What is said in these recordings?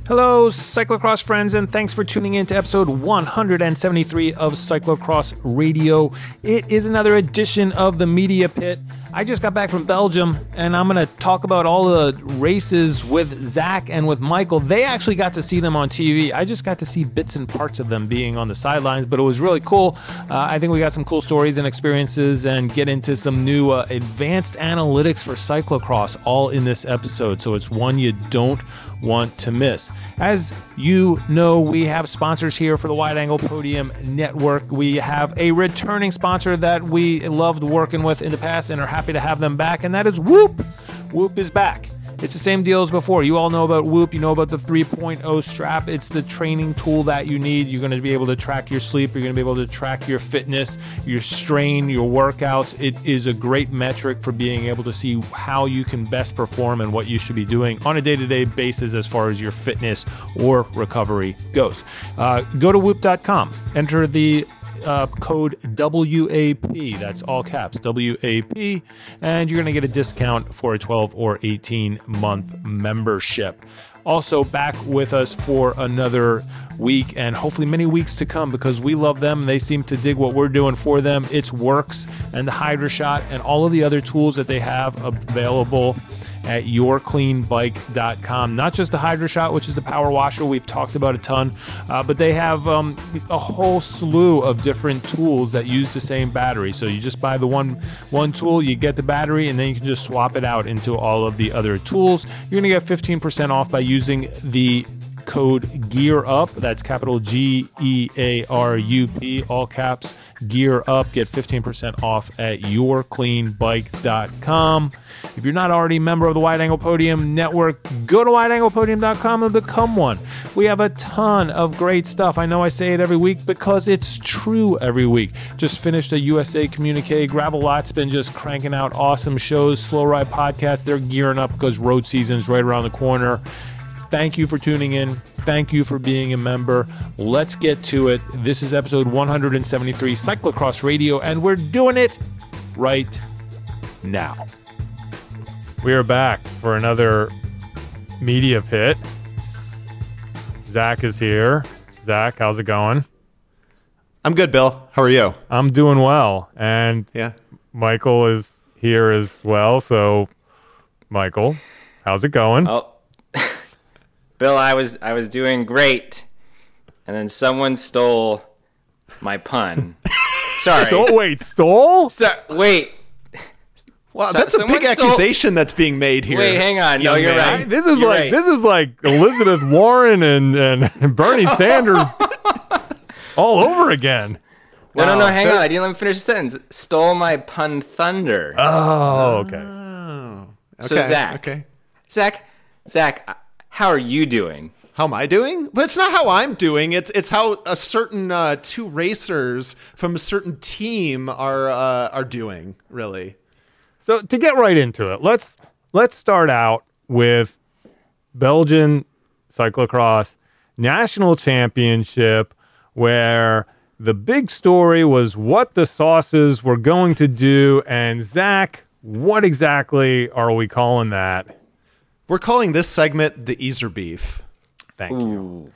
Hello, cyclocross friends, and thanks for tuning in to episode 173 of Cyclocross Radio. It is another edition of the Media Pit. I just got back from Belgium, and I'm going to talk about all the races with Zach and with Michael. They actually got to see them on TV. I just got to see bits and parts of them being on the sidelines, but it was really cool. I think we got some cool stories and experiences and get into some new advanced analytics for cyclocross all in this episode, so it's one you don't want to miss. As you know, we have sponsors here for the Wide Angle Podium Network. We have a returning sponsor that we loved working with in the past and are happy to have them back, and that is Whoop. Whoop is back. It's the same deal as before. You all know about Whoop. You know about the 3.0 strap. It's the training tool that you need. You're going to be able to track your sleep. You're going to be able to track your fitness, your strain, your workouts. It is a great metric for being able to see how you can best perform and what you should be doing on a day-to-day basis as far as your fitness or recovery goes. Go to Whoop.com. Enter the code WAP, that's all caps, WAP, and you're going to get a discount for a 12 or 18 month membership. Also back with us for another week and hopefully many weeks to come because we love them. They seem to dig what we're doing for them. It's Works and the HydraShot and all of the other tools that they have available at yourcleanbike.com. Not just the HydraShot, which is the power washer we've talked about a ton, but they have a whole slew of different tools that use the same battery. So you just buy the one tool, you get the battery, and then you can just swap it out into all of the other tools. You're going to get 15% off by using the code Gear Up. That's capital GEARUP, all caps, Gear Up. Get 15% off at yourcleanbike.com. If you're not already a member of the Wide Angle Podium Network, go to wideanglepodium.com and become one. We have a ton of great stuff. I know I say it every week because it's true every week. Just finished a USA Communique. Gravel-Lot's been just cranking out awesome shows. Slow Ride Podcast, they're gearing up because road season's right around the corner. Thank you for tuning in. Thank you for being a member. Let's get to it. This is episode 173, Cyclocross Radio, and we're doing it right now. We are back for another Media Pit. Zach is here. Zach, how's it going? I'm good, Bill. How are you? I'm doing well. And yeah, Michael is here as well. So, Michael, how's it going? Oh. Bill, I was doing great, and then someone stole my pun. Sorry. Stole? Wait. Wow, that's a big accusation that's being made here. Wait, hang on. No, you're right. This is like Elizabeth Warren and Bernie Sanders all over again. No, hang on. I didn't let me finish the sentence. Stole my pun thunder. Oh, okay. So Zach, how are you doing? How am I doing? But it's not how I'm doing. It's how a certain two racers from a certain team are doing, really. So to get right into it, let's start out with Belgian cyclocross national championship, where the big story was what the sauces were going to do. And Zach, what exactly are we calling that? We're calling this segment the Easer Beef. Thank you.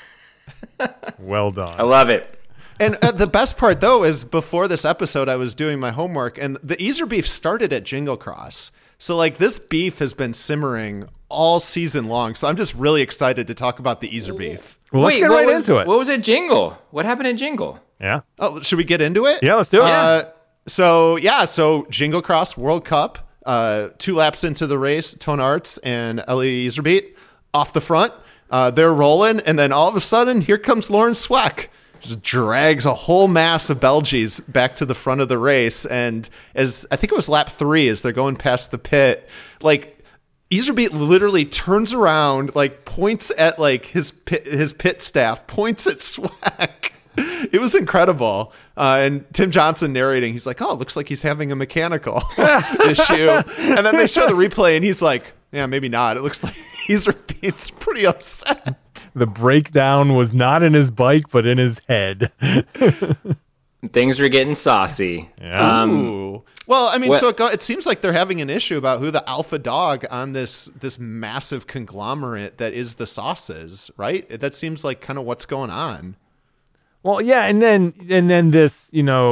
Well done. I love it. And the best part, though, is before this episode, I was doing my homework, and the Easer Beef started at Jingle Cross. So, this beef has been simmering all season long. So I'm just really excited to talk about the Easer Beef. Well, let's get right into it. What was at Jingle? What happened at Jingle? Yeah. Oh, should we get into it? Yeah, let's do it. So Jingle Cross World Cup. 2 laps into the race, Toon Aerts and Elie Iserbyt off the front. They're rolling, and then all of a sudden, here comes Lauren Sweeck. Just drags a whole mass of Belgies back to the front of the race. And as I think it was lap 3, as they're going past the pit, Iserbyt literally turns around, points at his pit staff, points at Sweeck. It was incredible. And Tim Johnson narrating, he's like, oh, it looks like he's having a mechanical issue. And then they show the replay, and he's like, yeah, maybe not. It looks like Iserbyt's pretty upset. The breakdown was not in his bike, but in his head. Things are getting saucy. Yeah. Ooh. Well, I mean, What- so it seems like they're having an issue about who the alpha dog on this massive conglomerate that is the sauces, right? That seems like kind of what's going on. Well, yeah, and then this,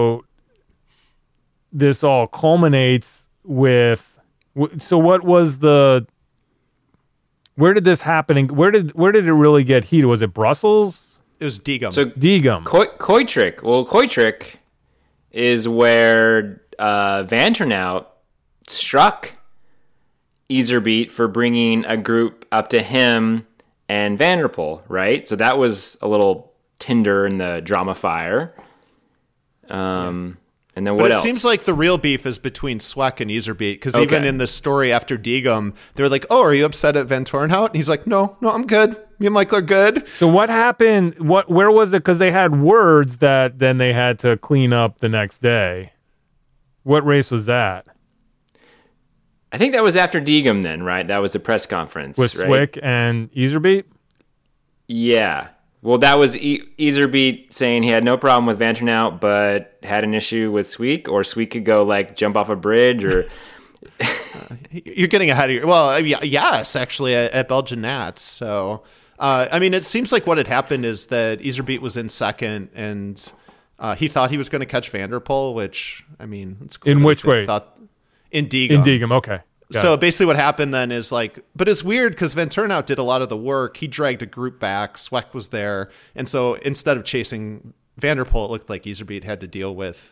this all culminates with. So what was the? Where did this happen? And where did it really get heated? Was it Brussels? It was Degum. So Degum. Koitrik. Well, Koitrik is where Vanternout struck Iserbeet for bringing a group up to him and Vanderpool, right? So that was a little tinder in the drama fire. And then But what it else? seems like the real beef is between Sweck and Iserbeet, because Okay. even in the story after Degum, they're like, "Oh, are you upset at Van Tornhout?" And he's like, "No, I'm good. Me and Michael are good." So what happened? Where was it? Because they had words that then they had to clean up the next day. What race was that? I think that was after Degum then, right? That was the press conference, With right? Swick and Iserbeet? Yeah. Well, that was Iserbeet saying he had no problem with Vanternout, but had an issue with Sweek, or Sweek could go like jump off a bridge, or You're getting ahead of your. Well, yes, actually, at Belgian Nats. So, I mean, it seems like what had happened is that Iserbeet was in second, and he thought he was going to catch Vanderpool, which, I mean, it's cool. In that which he way? thought- In Degum. In Degum, okay. Got So it. basically what happened then is like, but it's weird because Van Turnout did a lot of the work. He dragged a group back. Sweck was there. And so instead of chasing Vanderpool, it looked like Iserbeet had to deal with,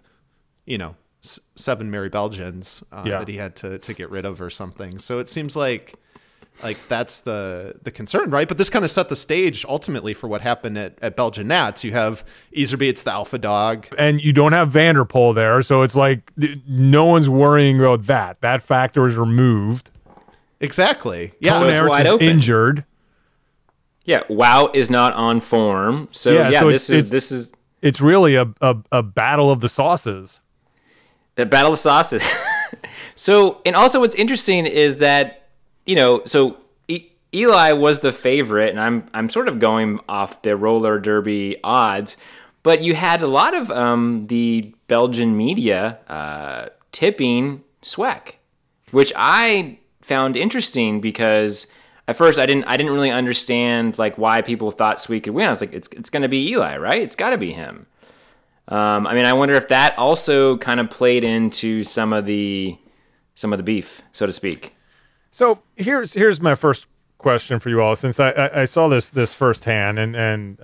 7 Merry Belgians that he had to get rid of or something. So it seems like that's the concern, right? But this kind of set the stage ultimately for what happened at Belgian Nats. You have Iserbeet's the alpha dog. And you don't have Vanderpool there, so it's like no one's worrying about that. That factor is removed. Exactly. Yeah. So it's Ertz wide is open. injured. yeah, Wow is not on form. So Yeah, yeah, so this is It's really a battle of the sauces. the battle of sauces. So, and also what's interesting is that, so Eli was the favorite, and I'm sort of going off the roller derby odds, but you had a lot of the Belgian media tipping Sweck, which I found interesting because at first I didn't really understand like why people thought Sweek could win. I was like, it's going to be Eli, right? It's got to be him. I mean, I wonder if that also kind of played into some of the beef, so to speak. So here's my first question for you all, since I saw this firsthand, and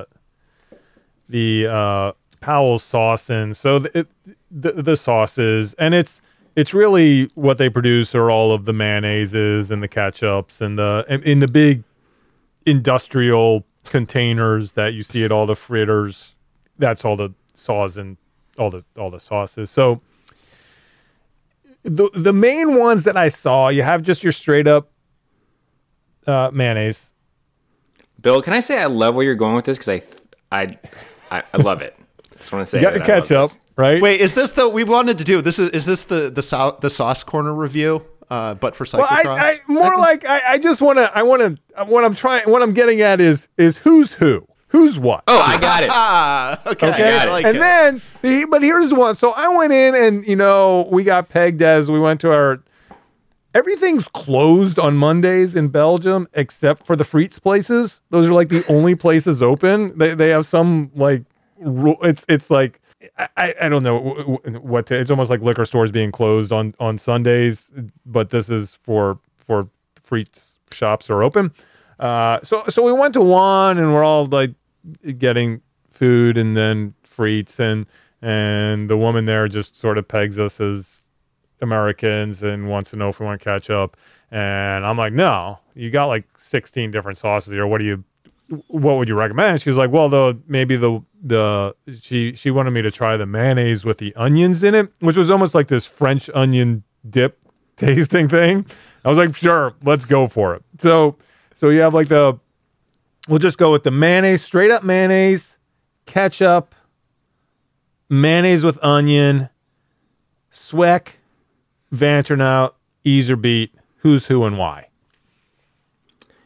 the Powell's saucing. So the sauces, and it's really what they produce are all of the mayonnaises and the ketchups and in the big industrial containers that you see at all the fritters. That's all the sauce and all the sauces. So the main ones that I saw, you have just your straight up mayonnaise. Bill, can I say I love where you're going with this because I love it. Just want to say You got your that I love ketchup, this. right? Wait, is this we wanted to do? Is this the sauce corner review? But for Well, cyclocross. I just want to what I'm getting at is who's who, who's what. Oh, I got it. Okay. Okay, I like and it. then but here's the one. So I went in and we got pegged as we went to our. Everything's closed on Mondays in Belgium except for the Frites places. Those are like the only places open. They have some like it's like I don't know what to, it's almost like liquor stores being closed on Sundays, but this is for Frites shops are open. So we went to one and we're all like getting food and then Frites and the woman there just sort of pegs us as Americans and wants to know if we want ketchup. And I'm like, no, you got like 16 different sauces here. What would you recommend? She was like, well, she wanted me to try the mayonnaise with the onions in it, which was almost like this French onion dip tasting thing. I was like, sure, let's go for it. So you have like we'll just go with the mayonnaise, straight up mayonnaise, ketchup, mayonnaise with onion, Sweck, Vanternout, Iserbeet, who's who and why.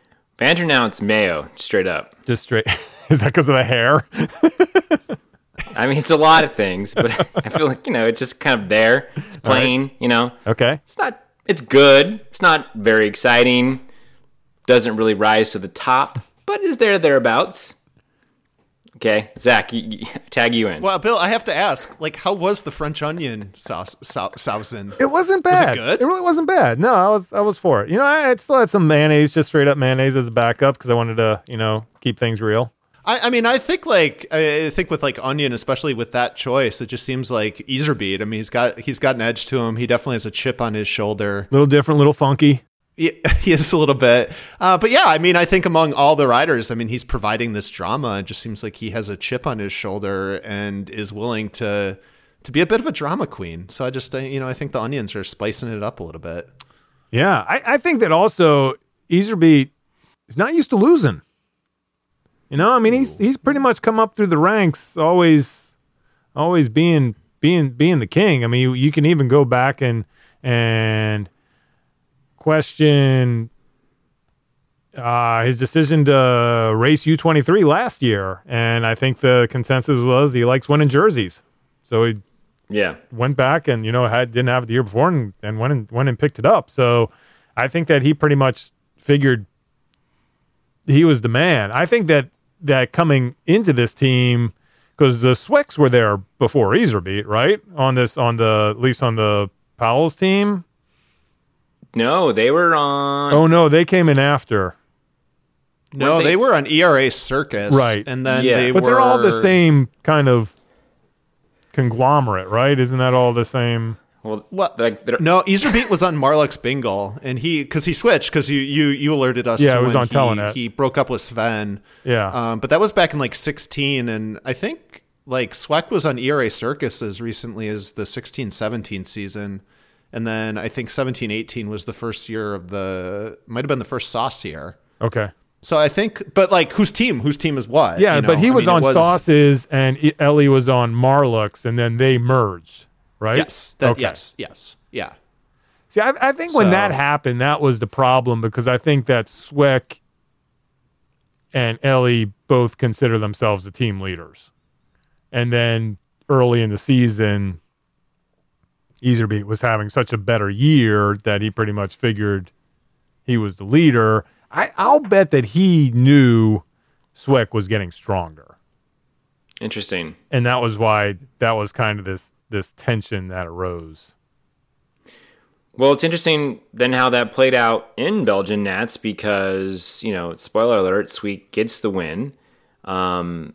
Vanternout's mayo, straight up. Just straight. Is that because of the hair? I mean, it's a lot of things, but I feel like, it's just kind of there. It's plain, Okay. It's good. It's not very exciting. Doesn't really rise to the top, but is thereabouts. Okay, Zach, tag you in. Well, Bill, I have to ask, how was the French onion saucing? It wasn't bad. Was it good? It really wasn't bad. No, I was for it. I still had some mayonnaise, just straight up mayonnaise as a backup because I wanted to, keep things real. I mean, I think with onion, especially with that choice, it just seems like Iserbyt. I mean, he's got an edge to him. He definitely has a chip on his shoulder. Little different, little funky. Yeah, he is a little bit. But yeah, I mean, I think among all the riders, I mean, he's providing this drama. It just seems like he has a chip on his shoulder and is willing to be a bit of a drama queen. So I just, I think the onions are spicing it up a little bit. Yeah, I think that also Iserbyt is not used to losing. I mean, he's pretty much come up through the ranks, always being the king. I mean, you can even go back and question his decision to race U23 last year, and I think the consensus was he likes winning jerseys, so he went back and didn't have it the year before and went and picked it up. So I think that he pretty much figured he was the man. I think that coming into this team, because the Swicks were there before Iserbyt, right? At least on the Powell's team. No, they were on. Oh no, they came in after. No, they were on ERA Circus, right? And then they're all the same kind of conglomerate, right? Isn't that all the same? Well, no, Iserbyt was on Marlux Bingle, and because he switched because you alerted us. Yeah, to it was when on Telenet. He broke up with Sven. Yeah, but that was back in 2016, and I think Sweck was on ERA Circus as recently as the 16-17 season. And then I think 17-18 was the first year might have been the first Sauce year. Okay. So I think, but whose team? Whose team is what? Yeah, but he was on Sauce's and Ellie was on Marlux, and then they merged, right? Yes. Yes. Yeah. See, I think when that happened, that was the problem because I think that Sweck and Ellie both consider themselves the team leaders. And then early in the season, Iserbyt was having such a better year that he pretty much figured he was the leader. I'll bet that he knew Sweck was getting stronger. Interesting. And that was why that was kind of this tension that arose. Well, it's interesting then how that played out in Belgian Nats because, spoiler alert, Sweek gets the win. And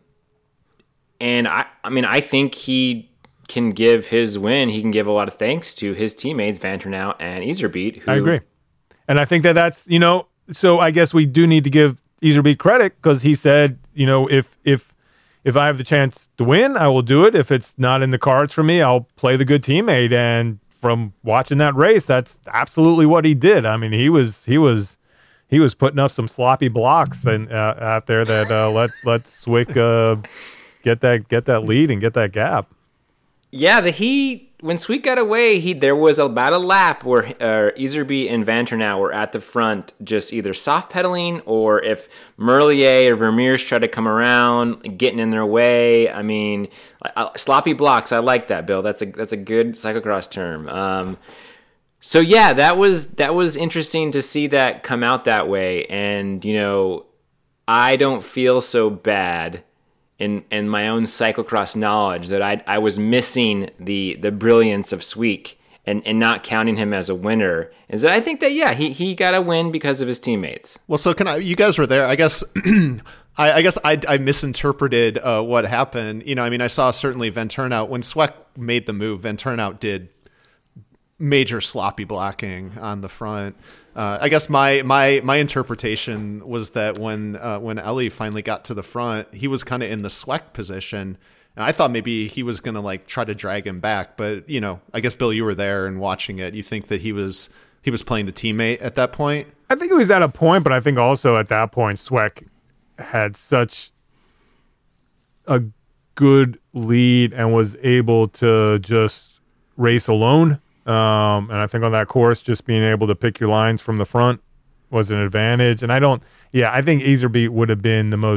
I think he can give his win. He can give a lot of thanks to his teammates, Van Ternau and Iserbyt. I agree. And I think that's, so I guess we do need to give Iserbyt credit because he said, if I have the chance to win, I will do it. If it's not in the cards for me, I'll play the good teammate. And from watching that race, that's absolutely what he did. I mean, he was putting up some sloppy blocks and out there that let Swick get that lead and get that gap. Yeah, when Sweet got away, there was about a lap where Iserbyt and Van Ternau were at the front, just either soft pedaling or if Merlier or Vermeers tried to come around, getting in their way. I mean, sloppy blocks. I like that, Bill. That's a good cyclocross term. So yeah, that was interesting to see that come out that way, and I don't feel so bad in my own cyclocross knowledge that I was missing the brilliance of Sweek and not counting him as a winner. Is that I think that he got a win because of his teammates. Well, so you guys were there. I guess I misinterpreted what happened. I saw certainly Van Ternau when Sweck made the move. Van Ternau did major sloppy blocking on the front. I guess my interpretation was that when Ellie finally got to the front, he was kind of in the Sweck position, and I thought maybe he was going to try to drag him back. But I guess Bill, you were there and watching it. You think that he was playing the teammate at that point? I think he was at a point, but I think also at that point, Sweck had such a good lead and was able to just race alone. And I think on that course, just being able to pick your lines from the front was an advantage. And I think Iserbyt would have been the most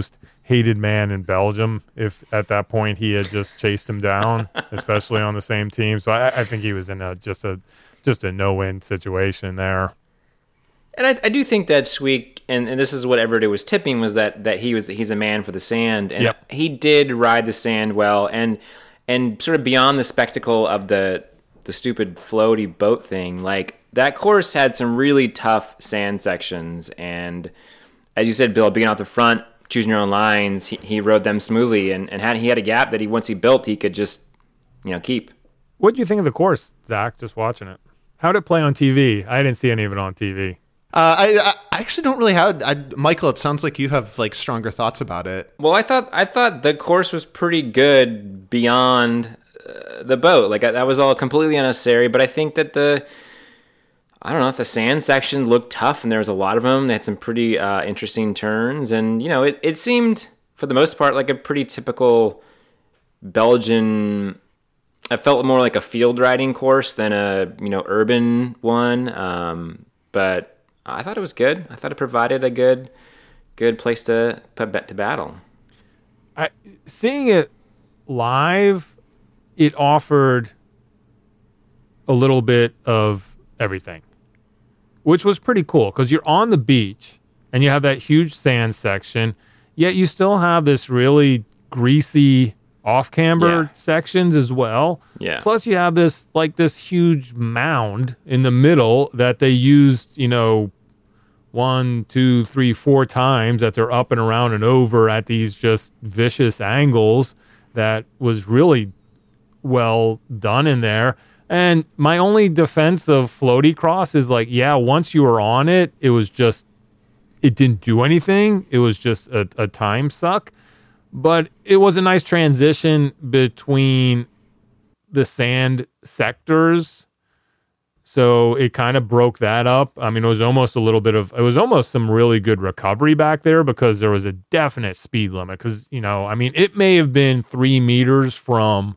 hated man in Belgium if at that point he had just chased him down, especially on the same team. So I think he was in just a no-win situation there. And I do think that Sweeck, and this is what everybody was tipping, was that he's a man for the sand, and he did ride the sand well, and sort of beyond the spectacle of the stupid floaty boat thing, like that course had some really tough sand sections, and as you said, Bill, being out the front, choosing your own lines, he rode them smoothly, and he had a gap that once he built, he could just keep. What do you think of the course, Zach? Just watching it, how'd it play on TV? I didn't see any of it on TV. I actually don't really have. Michael, it sounds like you have like stronger thoughts about it. Well, I thought the course was pretty good beyond the boat. Like that was all completely unnecessary. But I think that the sand section looked tough, and there was a lot of them. They had some pretty interesting turns, and it seemed for the most part like a pretty typical Belgian. It felt more like a field riding course than a urban one. But I thought it was good. I thought it provided a good place to battle. Seeing it live, it offered a little bit of everything, which was pretty cool because you're on the beach and you have that huge sand section, yet you still have this really greasy off-camber sections as well. Yeah. Plus you have this huge mound in the middle that they used, 1, 2, 3, 4 times that they're up and around and over at these just vicious angles. That was really well done in there. And my only defense of floaty cross is once you were on it, it didn't do anything. It was just a time suck. But it was a nice transition between the sand sectors. So it kind of broke that up. I mean, it was almost some really good recovery back there because there was a definite speed limit. Because, it may have been 3 meters from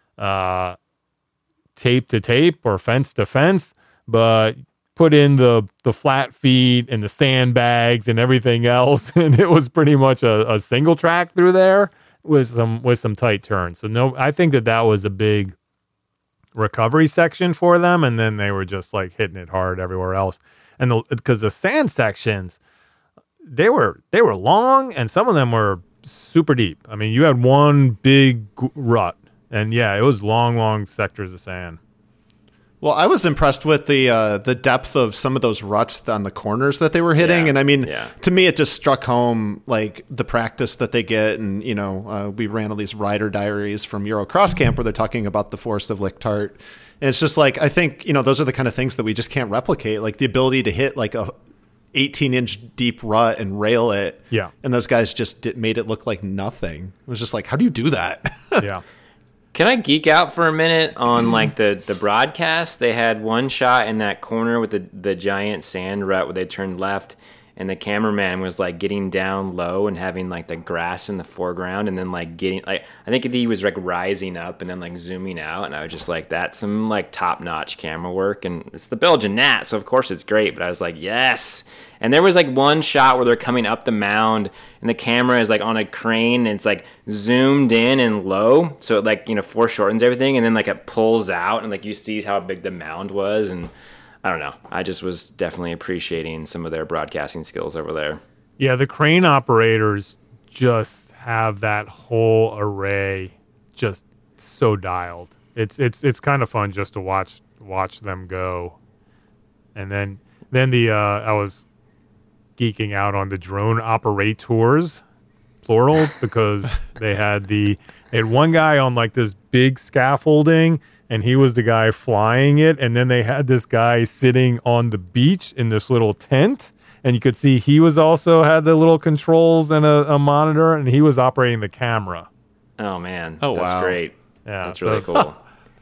tape to tape or fence to fence, but put in the flat feet and the sandbags and everything else, and it was pretty much a single track through there with some tight turns. So no, I think that was a big recovery section for them, and then they were just hitting it hard everywhere else. And because the sand sections, they were long, and some of them were super deep. I mean, you had one big rut, and it was long sectors of sand. Well, I was impressed with the depth of some of those ruts on the corners that they were hitting. And I mean, to me, it just struck home the practice that they get. And, we ran all these rider diaries from Euro Cross Camp where they're talking about the forest of Lichtart. And it's just I think, those are the kind of things that we just can't replicate. Like the ability to hit a 18-inch deep rut and rail it. Yeah. And those guys just made it look like nothing. It was just how do you do that? Yeah. Can I geek out for a minute on the broadcast? They had one shot in that corner with the giant sand rut where they turned left, and the cameraman was getting down low and having the grass in the foreground, and then getting I think he was rising up and then zooming out, and I was just that's some top notch camera work, and it's the Belgian Nat, so of course it's great. But I was yes. And there was one shot where they're coming up the mound, and the camera is on a crane, and it's zoomed in and low, so it foreshortens everything, and then it pulls out, and you see how big the mound was, and I don't know. I just was definitely appreciating some of their broadcasting skills over there. Yeah, the crane operators just have that whole array just so dialed. It's kind of fun just to watch them go. And then I was geeking out on the drone operators, plural, because they had one guy on this big scaffolding, and he was the guy flying it, and then they had this guy sitting on the beach in this little tent, and you could see he was also had the little controls and a monitor, and he was operating the camera. Oh man, that's wow. Great. Yeah, that's really cool.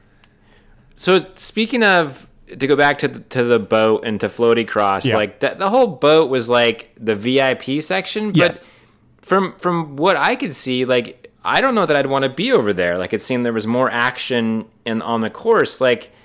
So speaking of, to go back to the boat and to floaty cross, the whole boat was the VIP section, but yes. From what I could see, I don't know that I'd want to be over there. It seemed there was more action on the course.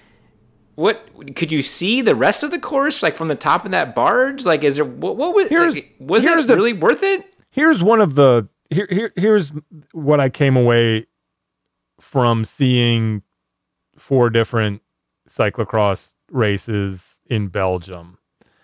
What could you see the rest of the course from the top of that barge? Is there what was was it really worth it? Here's here's what I came away from seeing 4 different cyclocross races in Belgium.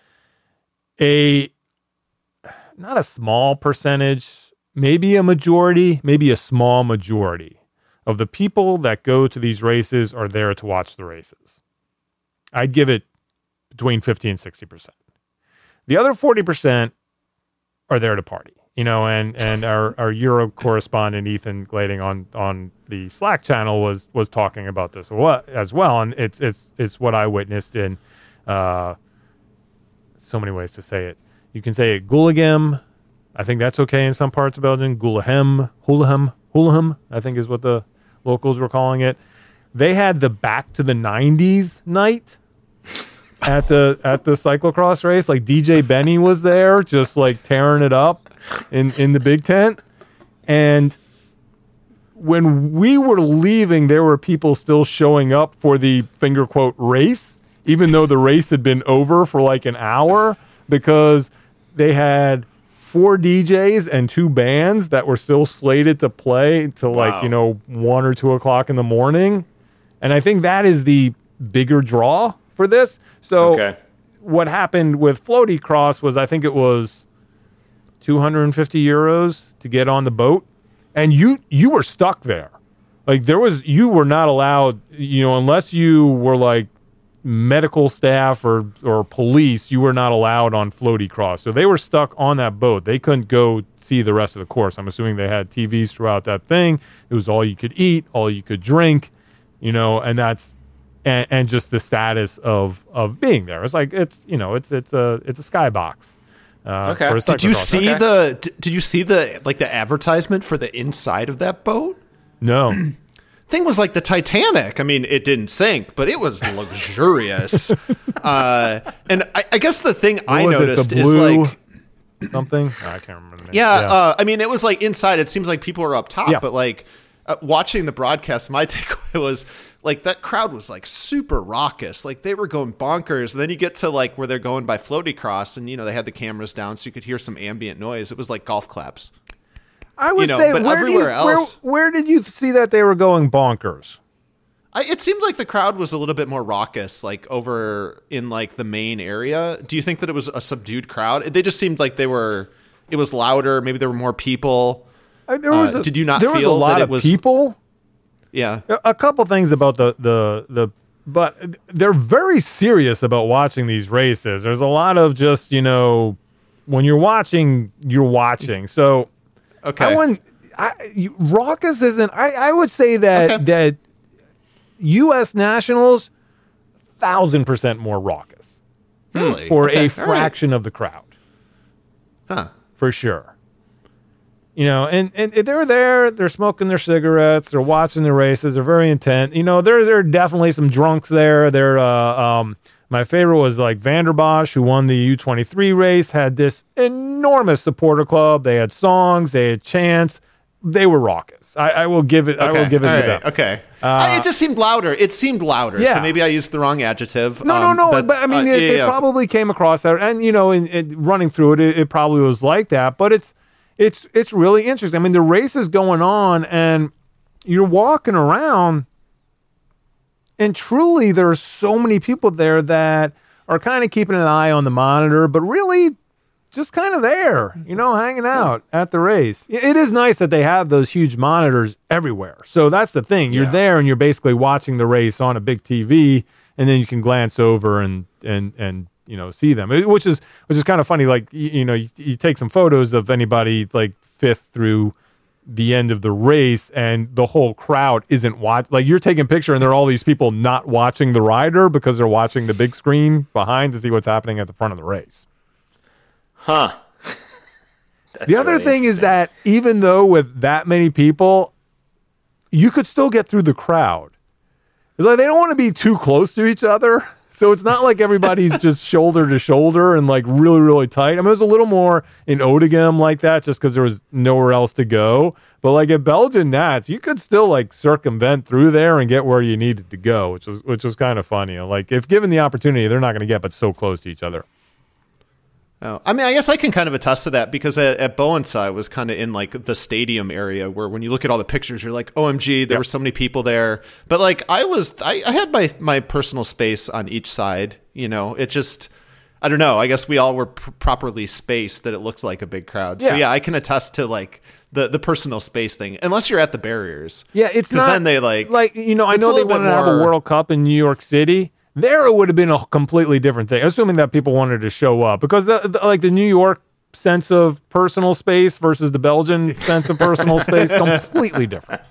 Not a small percentage, maybe a majority, maybe a small majority of the people that go to these races are there to watch the races. I'd give it between 50 and 60%. The other 40% are there to party. And our Euro correspondent Ethan Glading on the Slack channel was talking about this as well, and it's what I witnessed in so many ways to say it. You can say it Gulagem. I think that's okay in some parts of Belgium. Hulahem, I think is what the locals were calling it. They had the Back to the 90s night at the cyclocross race. Like DJ Benny was there, just like tearing it up in the big tent. And when we were leaving, there were people still showing up for the finger quote race, even though the race had been over for like an hour, because they had 4 DJs and 2 bands that were still slated to play till 1 or 2 o'clock in the morning. And I think that is the bigger draw for this. So what happened with Floaty Cross was, I think it was 250 euros to get on the boat. And you were stuck there. Like you were not allowed, unless you were like medical staff or police, you were not allowed on Floaty Cross. So they were stuck on that boat. They couldn't go see the rest of the course. I'm assuming they had TVs throughout that thing. It was all you could eat, all you could drink, and that's and just the status of being there. It's like it's a skybox. Did you see the advertisement for the inside of that boat? No. Thing was like the Titanic. I mean, it didn't sink, but it was luxurious. And I guess the thing I noticed is like something. I can't remember the name. Yeah. I mean, it was like inside. It seems like people are up top, but like watching the broadcast, my takeaway was like that crowd was like super raucous. Like they were going bonkers. And then you get to like where they're going by Floaty Cross, and they had the cameras down, so you could hear some ambient noise. It was like golf claps. I would say, but everywhere else, where did you see that they were going bonkers? It seemed like the crowd was a little bit more raucous, like over in like the main area. Do you think that it was a subdued crowd? They just seemed like it was louder. Maybe there were more people. Did you not feel was a lot that it of was people? Yeah. A couple things about but they're very serious about watching these races. There's a lot of just, when you're watching, you're watching. So okay. Raucous isn't. I would say that U.S. nationals 1,000% more raucous. Really? For a fraction of the crowd. Huh. For sure. And they're there. They're smoking their cigarettes. They're watching the races. They're very intent. There are definitely some drunks there. My favorite was like Vanderbosch, who won the U23 race, had this enormous supporter club. They had songs, they had chants. They were raucous. I will give it. Okay. I will give it to them. Okay. It just seemed louder. It seemed louder. Yeah. So maybe I used the wrong adjective. No. But I mean, it probably came across that, and in running through it probably was like that. But it's really interesting. I mean, the race is going on, and you're walking around. And truly, there are so many people there that are kind of keeping an eye on the monitor, but really just kind of there, hanging out at the race. It is nice that they have those huge monitors everywhere. So that's the thing. You're there and you're basically watching the race on a big TV, and then you can glance over and see them, which is kind of funny. Like, you take some photos of anybody like fifth through the end of the race, and the whole crowd isn't like you're taking a picture and there are all these people not watching the rider because they're watching the big screen behind to see what's happening at the front of the race. Huh. The other thing is that even though with that many people, you could still get through the crowd. It's like they don't want to be too close to each other. So it's not like everybody's just shoulder to shoulder and like really, really tight. I mean, it was a little more in Oudegem like that just because there was nowhere else to go. But like at Belgian Nats, you could still like circumvent through there and get where you needed to go, which was kind of funny. Like if given the opportunity, they're not going to get but so close to each other. Oh, I mean, I guess I can kind of attest to that because at Bowense, I was kind of in like the stadium area where when you look at all the pictures, you're like, OMG, there were so many people there. But like I had my personal space on each side, you know, it just, I don't know. I guess we all were properly spaced that it looked like a big crowd. So yeah, I can attest to like the personal space thing, unless you're at the barriers. Yeah. It's not then they like, you know, I know they wanted to have a World Cup in New York City. There it would have been a completely different thing, assuming that people wanted to show up, because the New York sense of personal space versus the Belgian sense of personal space, completely different.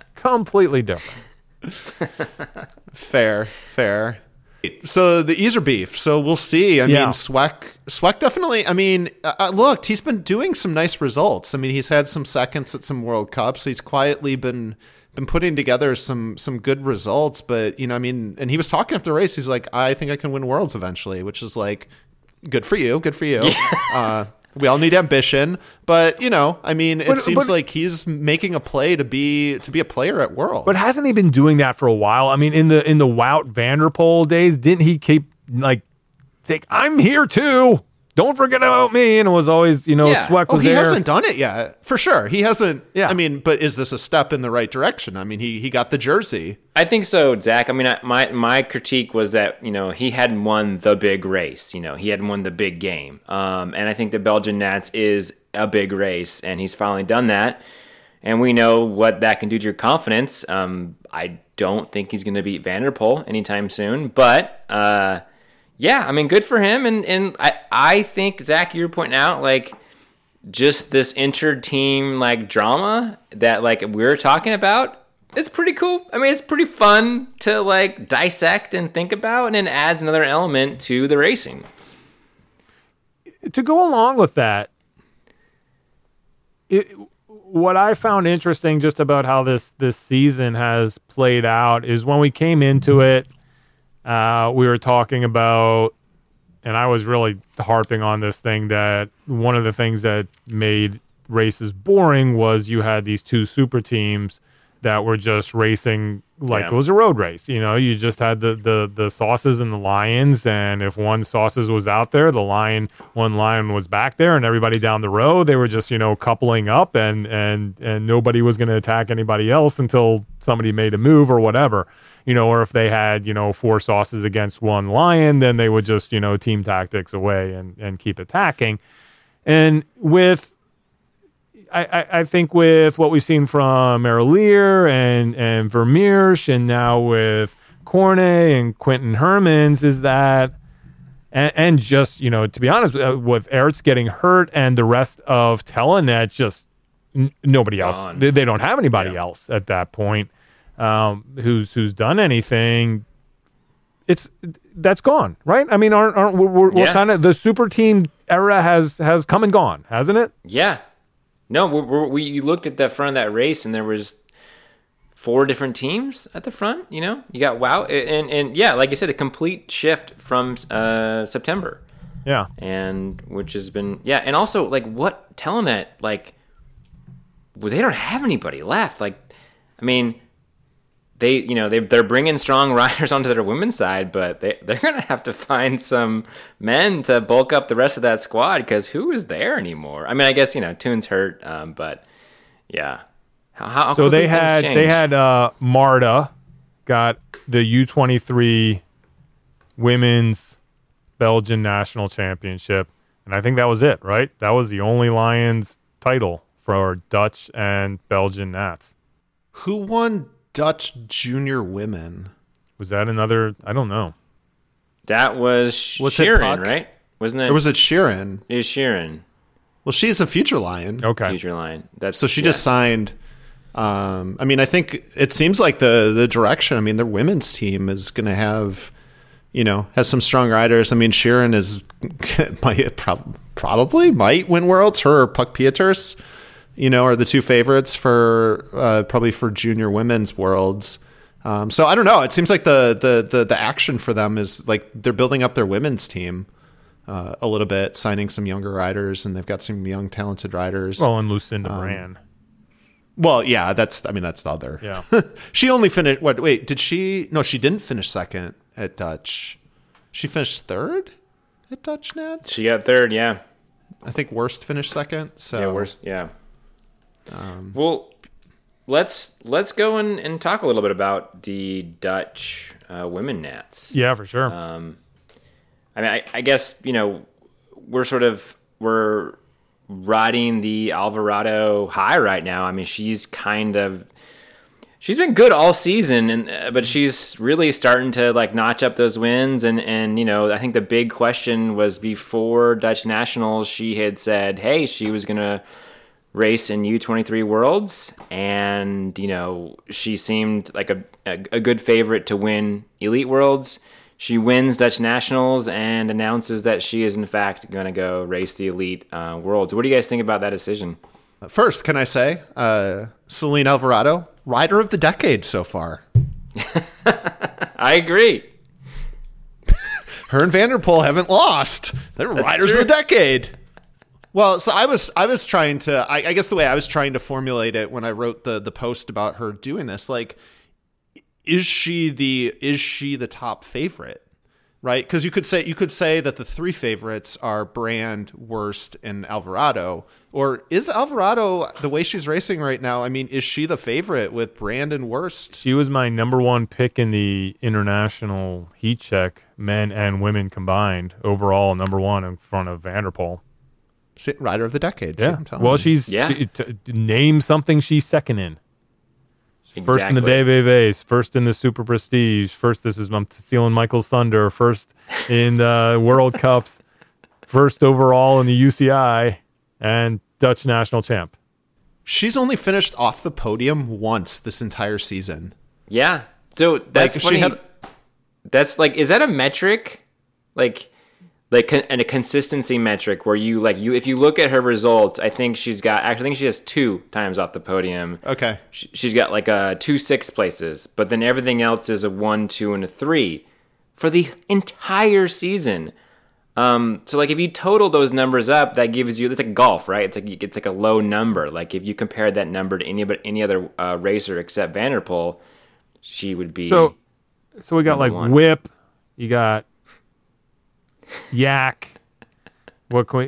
Fair. So the Iser beef. So we'll see. I mean, Sweck definitely. I mean, look, he's been doing some nice results. I mean, he's had some seconds at some World Cups. He's quietly been putting together some good results. But, you know, I mean, and he was talking after the race. He's like, I think I can win Worlds eventually, which is like, good for you. Yeah. We all need ambition, but, you know, I mean, it seems like he's making a play to be a player at Worlds. But hasn't he been doing that for a while? I mean, in the Wout van der Poel days, didn't he keep like, I'm here too, don't forget about me? And it was always, you know, Sweck was he there. hasn't done it yet, for sure. He hasn't. Yeah. I mean, but is this a step in the right direction? I mean, he got the jersey. I think so, Zach. I mean, my critique was that, you know, he hadn't won the big race. You know, he hadn't won the big game. And I think the Belgian Nats is a big race, and he's finally done that. And we know what that can do to your confidence. I don't think he's going to beat Van der Poel anytime soon, but yeah, I mean, good for him. And I think, Zach, you were pointing out, like, just this inter-team, like, drama that, like, we're talking about. It's pretty cool. I mean, it's pretty fun to, like, dissect and think about, and it adds another element to the racing. To go along with that, what I found interesting just about how this season has played out is when we came into it, we were talking about, and I was really harping on this thing, that one of the things that made races boring was you had these two super teams that were just racing like it was a road race. You know, you just had the Sauces and the Lions, and if one Sauces was out there, one lion was back there, and everybody down the road, they were just, you know, coupling up, and nobody was going to attack anybody else until somebody made a move or whatever. You know, or if they had, you know, four Sauces against one lion, then they would just, you know, team tactics away and keep attacking. And with, I think with what we've seen from Merlier and Vermeersch, and now with Cornet and Quentin Hermans, is that, and just, you know, to be honest, with Ertz getting hurt and the rest of Telenet, just nobody else. They don't have anybody else at that point who's done anything. That's gone, right? I mean, aren't we're kind of, the super team era has come and gone, hasn't it? Yeah. No, we looked at the front of that race, and there was 4 different teams at the front. You know, you got and yeah, like you said, a complete shift from September. Yeah, and which has been and also like what Telenet, like, well, they don't have anybody left. Like, I mean, they're bringing strong riders onto their women's side, but they're gonna have to find some men to bulk up the rest of that squad, because who is there anymore? I mean, I guess, you know, Toon's hurt, but yeah. How so they had Marta got the U23 women's Belgian national championship, and I think that was it, right? That was the only Lions title for Dutch and Belgian Nats. Who won Dutch junior women? Was that another? I don't know. That was Sheeran, right? Wasn't it? Or was it Sheeran? It was Sheeran. Well, she's a future Lion. Okay. Future Lion. So she just signed. I mean, I think it seems like the direction. I mean, their women's team is going to have, you know, has some strong riders. I mean, Sheeran probably might win Worlds. Her or Puck Pieters, you know, are the two favorites for probably for junior women's Worlds. So I don't know. It seems like the action for them is like they're building up their women's team a little bit, signing some younger riders, and they've got some young talented riders. Well, and Lucinda Brand. Well, yeah, that's the other. Yeah. She only finished. Wait, did she? No, she didn't finish second at Dutch. She finished third at Dutch Nats. She got third, yeah. I think Worst finished second. So Yeah, Worst. Yeah. Well, let's go and talk a little bit about the Dutch women Nats. Yeah, for sure. I mean, I guess, we're riding the Alvarado high right now. I mean, she's been good all season, but she's really starting to like notch up those wins. And I think the big question was before Dutch Nationals, she had said, hey, she was going to race in U23 Worlds, and she seemed like a good favorite to win Elite Worlds. She wins Dutch Nationals and announces that she is in fact going to go race the Elite Worlds. What do you guys think about that decision? First, can I say, Celine Alvarado, rider of the decade so far. I agree. Her and Vanderpool haven't lost. They're riders of the decade. Well, so I was trying to, I guess the way I was trying to formulate it when I wrote the post about her doing this, like, is she the top favorite, right? Because you could say that the three favorites are Brand, Worst, and Alvarado. Or is Alvarado, the way she's racing right now, I mean, is she the favorite with Brand and Worst? She was my number one pick in the international heat check, men and women combined. Overall, number one in front of Vanderpool. Rider of the decade. Yeah. I'm telling Well, you. name something she's second in. Exactly. First in the BVV's, first in the Super Prestige, I'm stealing Michael's thunder, first in the World Cups, first overall in the UCI, and Dutch national champ. She's only finished off the podium once this entire season. Yeah. So that's Like, funny. That's like, is that a metric? And a consistency metric where if you look at her results, I think she has 2 times off the podium. Okay. She's got like 2 6th places, but then everything else is a 1, 2, and a 3 for the entire season. So like if you total those numbers up, that gives you, it's like golf, right? It's like a low number. Like if you compare that number to any other racer except Vanderpool, she would be. So we got like one. Whip, you got Yak. What can we?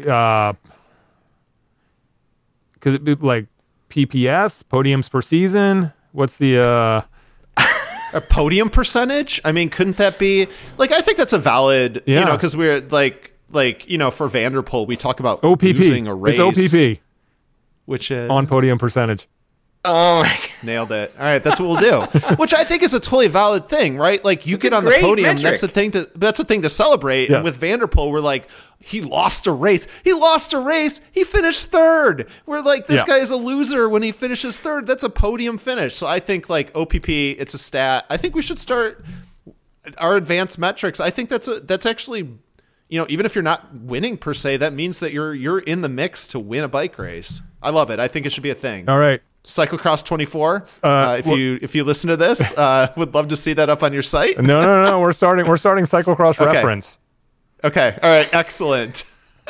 Could it be like PPS, podiums per season? What's the A podium percentage? I mean, couldn't that be like? I think that's a valid, Yeah. because we're like for Vanderpool, we talk about OPP? losing a race, It's OPP which is on podium percentage. Oh my God. nailed it. All right, that's what we'll do. Which I think is a totally valid thing, right? Like you get on the great podium, metric. that's a thing to celebrate. Yes. And with Vanderpool, we're like, he lost a race. He finished third. We're like, this guy is a loser when he finishes third. That's a podium finish. So I think like OPP, it's a stat. I think we should start our advanced metrics. I think that's actually, even if you're not winning per se, that means that you're in the mix to win a bike race. I love it. I think it should be a thing. All right. Cyclocross 24. If you listen to this, would love to see that up on your site. No. We're starting cyclocross reference. Okay. All right. Excellent.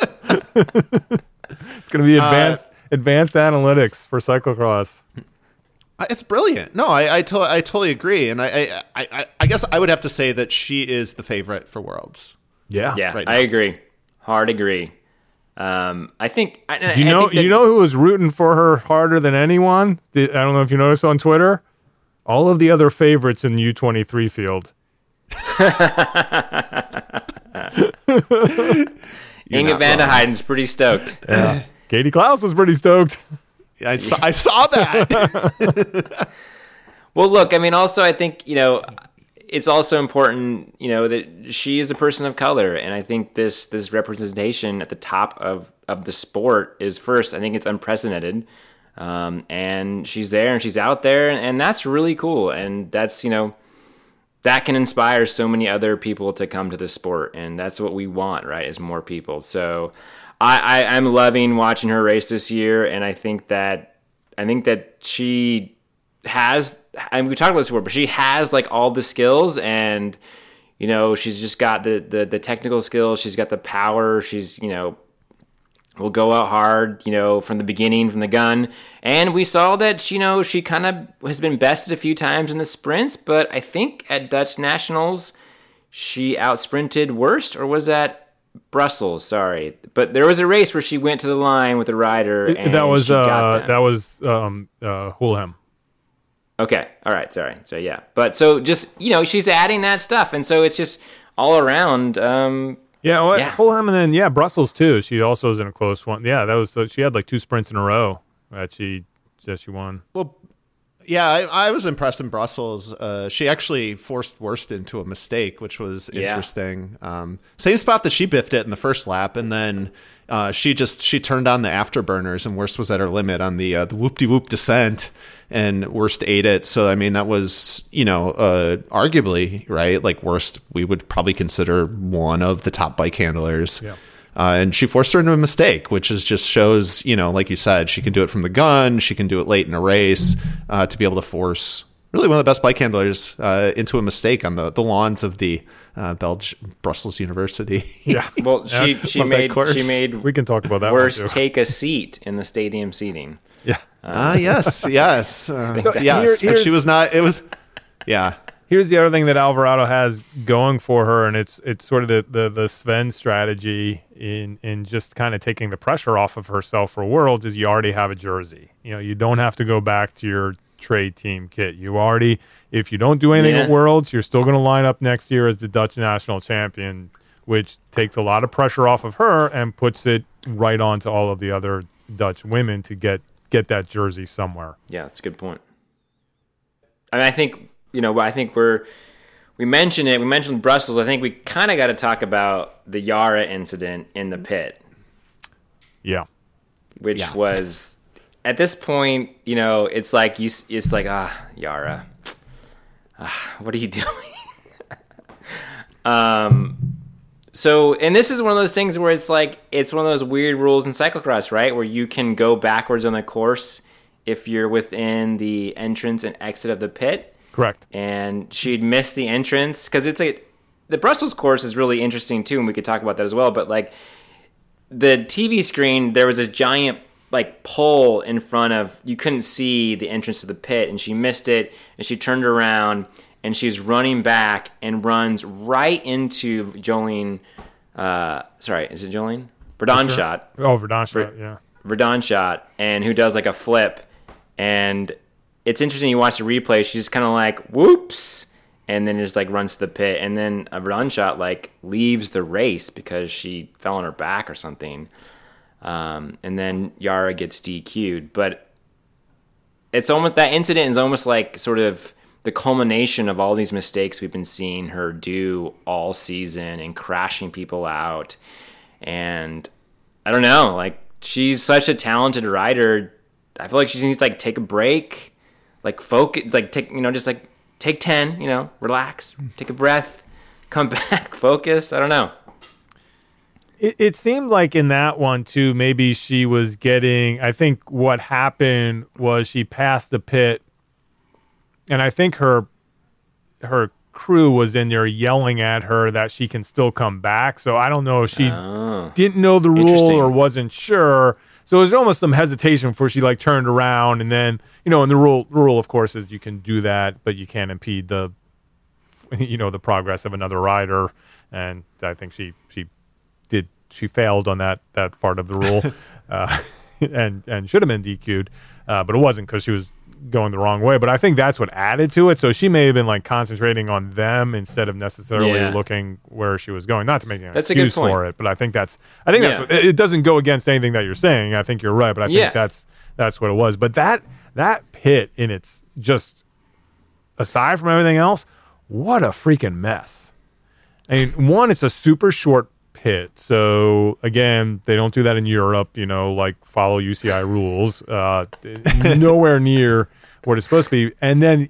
It's going to be advanced analytics for cyclocross. It's brilliant. No, I totally agree, and I guess I would have to say that she is the favorite for Worlds. Yeah. Yeah, Right now. I agree. Hard agree. I think You know who was rooting for her harder than anyone? I don't know if you noticed on Twitter. All of the other favorites in the U23 field. Inge van der Heiden's pretty stoked. Yeah. Katie Klaus was pretty stoked. I saw that. Well, look, I mean, also, I think, it's also important, that she is a person of color. And I think this representation at the top of the sport is first, I think it's unprecedented. And she's there and she's out there and that's really cool. And that's, that can inspire so many other people to come to the sport. And that's what we want, right? Is more people. So I'm loving watching her race this year. And I think that she has, and we talked about this before, but she has like all the skills and, she's just got the technical skills. She's got the power. She's, will go out hard, from the beginning, from the gun. And we saw that, she kind of has been bested a few times in the sprints, but I think at Dutch Nationals, she out-sprinted Worst, or was that Brussels, sorry. But there was a race where she went to the line with the rider, and that was she got them. Hulham. Okay, all right, sorry. So yeah, but so just she's adding that stuff, and so it's just all around. Fulham, and then Brussels too. She also was in a close one. Yeah, that was she had like 2 sprints in a row that she won. Well, yeah, I was impressed in Brussels. She actually forced Wurst into a mistake, which was interesting. Same spot that she biffed it in the first lap, and then she turned on the afterburners, and Wurst was at her limit on the whoop-de-whoop descent, and Wurst ate it. So, I mean, that was, arguably, right? Like, Wurst, we would probably consider one of the top bike handlers. Yeah. And she forced her into a mistake, which just shows, like you said, she can do it from the gun. She can do it late in a race to be able to force really one of the best bike handlers into a mistake on the lawns of the Brussels University. Yeah. Well, she made we can talk about that. Worst take a seat in the stadium seating. Yeah. Yes. Yes. But she was not. It was. Yeah. Here's the other thing that Alvarado has going for her, and it's sort of the Sven strategy in just kind of taking the pressure off of herself for Worlds is you already have a jersey. You don't have to go back to your trade team kit. If you don't do anything at Worlds, you're still going to line up next year as the Dutch national champion, which takes a lot of pressure off of her and puts it right onto all of the other Dutch women to get that jersey somewhere. Yeah, that's a good point. I mean, I think we mentioned it. We mentioned Brussels. I think we kind of got to talk about the Yara incident in the pit. Yeah. Which was, at this point, it's like, Yara, what are you doing? So, and this is one of those things where it's like, it's one of those weird rules in cyclocross, right? Where you can go backwards on the course if you're within the entrance and exit of the pit. Correct. And she'd missed the entrance because the Brussels course is really interesting too, and we could talk about that as well. But like the TV screen, there was a giant like pole in front of, you couldn't see the entrance to the pit, and she missed it, and she turned around and she's running back and runs right into Jolene. Sorry, is it Jolene? Verdonschot. Oh, Verdonschot, yeah. Verdonschot, and who does like a flip, and it's interesting. You watch the replay. She's just kind of like, whoops, and then just like runs to the pit, and then a Verdonschot like leaves the race because she fell on her back or something, and then Yara gets DQ'd. But it's almost, that incident is almost like sort of the culmination of all these mistakes we've been seeing her do all season and crashing people out. And I don't know, like, she's such a talented rider. I feel like she needs to like take a break. Like focus, like take, just like take 10, relax, take a breath, come back focused. I don't know. It seemed like in that one too, maybe she was getting, I think what happened was she passed the pit, and I think her crew was in there yelling at her that she can still come back. So I don't know if she didn't know the rule or wasn't sure. So there's almost some hesitation before she like turned around, and then, and the rule of course is you can do that, but you can't impede the progress of another rider. And I think she failed on that part of the rule, and should have been DQ'd, but it wasn't because she was going the wrong way. But I think that's what added to it. So she may have been like concentrating on them instead of necessarily looking where she was going. Not to make an excuse for it, but I think that's what, it doesn't go against anything that you're saying. I think you're right, but I think that's what it was. But that pit in its, just aside from everything else, what a freaking mess. I mean, one, it's a super short pit. So again, they don't do that in Europe, like follow UCI rules, nowhere near what it's supposed to be. And then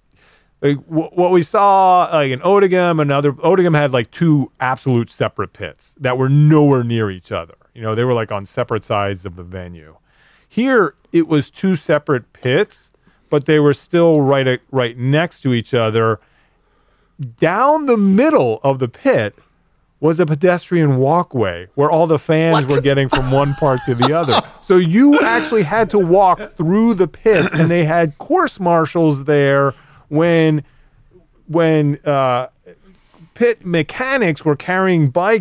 what we saw like in Oudegem had like 2 absolute separate pits that were nowhere near each other. They were like on separate sides of the venue. Here it was 2 separate pits, but they were still right next to each other. Down the middle of the pit was a pedestrian walkway where all the fans were getting from one part to the other. So you actually had to walk through the pits, and they had course marshals there when pit mechanics were carrying bikes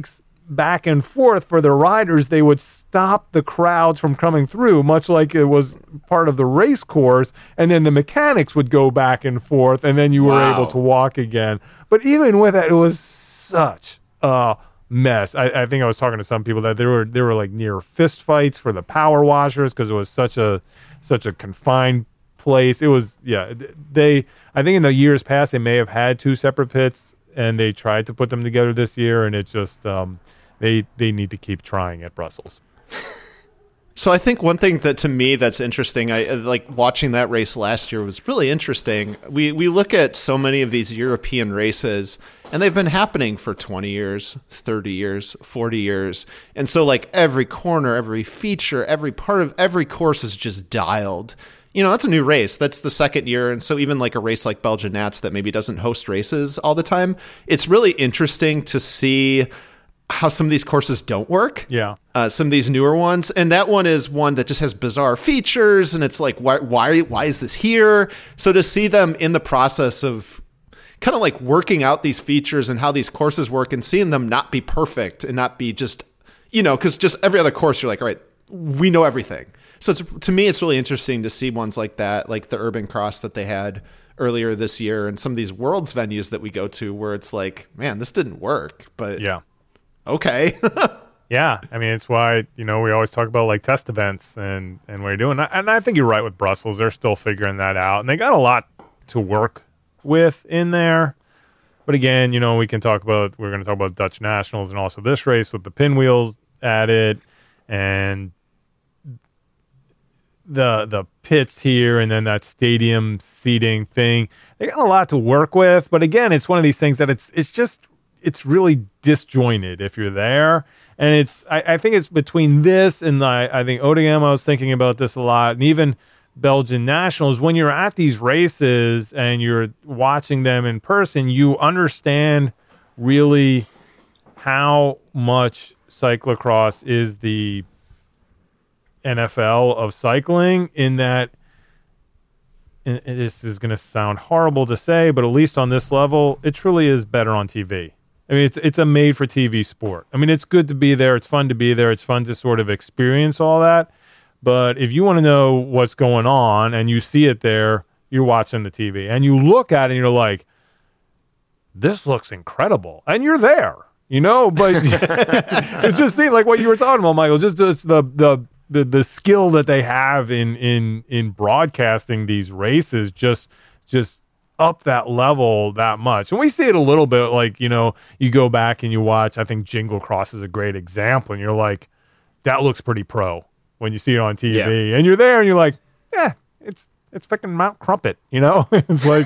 back and forth for the riders, they would stop the crowds from coming through, much like it was part of the race course. And then the mechanics would go back and forth, and then you were able to walk again. But even with that, it was such a mess. I think I was talking to some people that they were like near fist fights for the power washers because it was such a confined place. It was, I think in the years past, they may have had two separate pits, and they tried to put them together this year, and it just they need to keep trying at Brussels. So I think one thing that to me that's interesting, I like watching that race last year was really interesting. We look at so many of these European races, and they've been happening for 20 years, 30 years, 40 years. And so like every corner, every feature, every part of every course is just dialed. You know, that's a new race. That's the second year. And so even like a race like Belgian Nats that maybe doesn't host races all the time, it's really interesting to see how some of these courses don't work. Yeah. Some of these newer ones. And that one is one that just has bizarre features. And it's like, why is this here? So to see them in the process of kind of like working out these features and how these courses work and seeing them not be perfect and not be just, you know, because just every other course, you're like, all right, we know everything. So to me, it's really interesting to see ones like that, like the Urban Cross that they had earlier this year and some of these Worlds venues that we go to where it's like, man, this didn't work, but yeah, okay. Yeah. I mean, it's why, you know, we always talk about like test events and what you're doing. And I think you're right with Brussels. They're still figuring that out, and they got a lot to work with in there. But again, you know, we're going to talk about Dutch Nationals and also this race with the pinwheels added and the pits here and then that stadium seating thing. They got a lot to work with, but again, it's one of these things that it's really disjointed if you're there. And I think it's between this and I think Oudegem, I was thinking about this a lot, and even Belgian Nationals, when you're at these races and you're watching them in person, you understand really how much cyclocross is the NFL of cycling, in that, and this is going to sound horrible to say, but at least on this level, it truly is better on TV. I mean, it's a made-for-TV sport. I mean, it's good to be there. It's fun to be there. It's fun to sort of experience all that. But if you want to know what's going on and you see it there, you're watching the TV. And you look at it and you're like, this looks incredible. And you're there, you know? But it just seemed like what you were talking about, Michael, just the skill that they have in broadcasting these races just up that level that much. And we see it a little bit, like, you know, you go back and you watch, I think Jingle Cross is a great example, and you're like, that looks pretty pro when you see it on TV. Yeah. And you're there and you're like, yeah, it's fucking Mount Crumpet, you know? It's like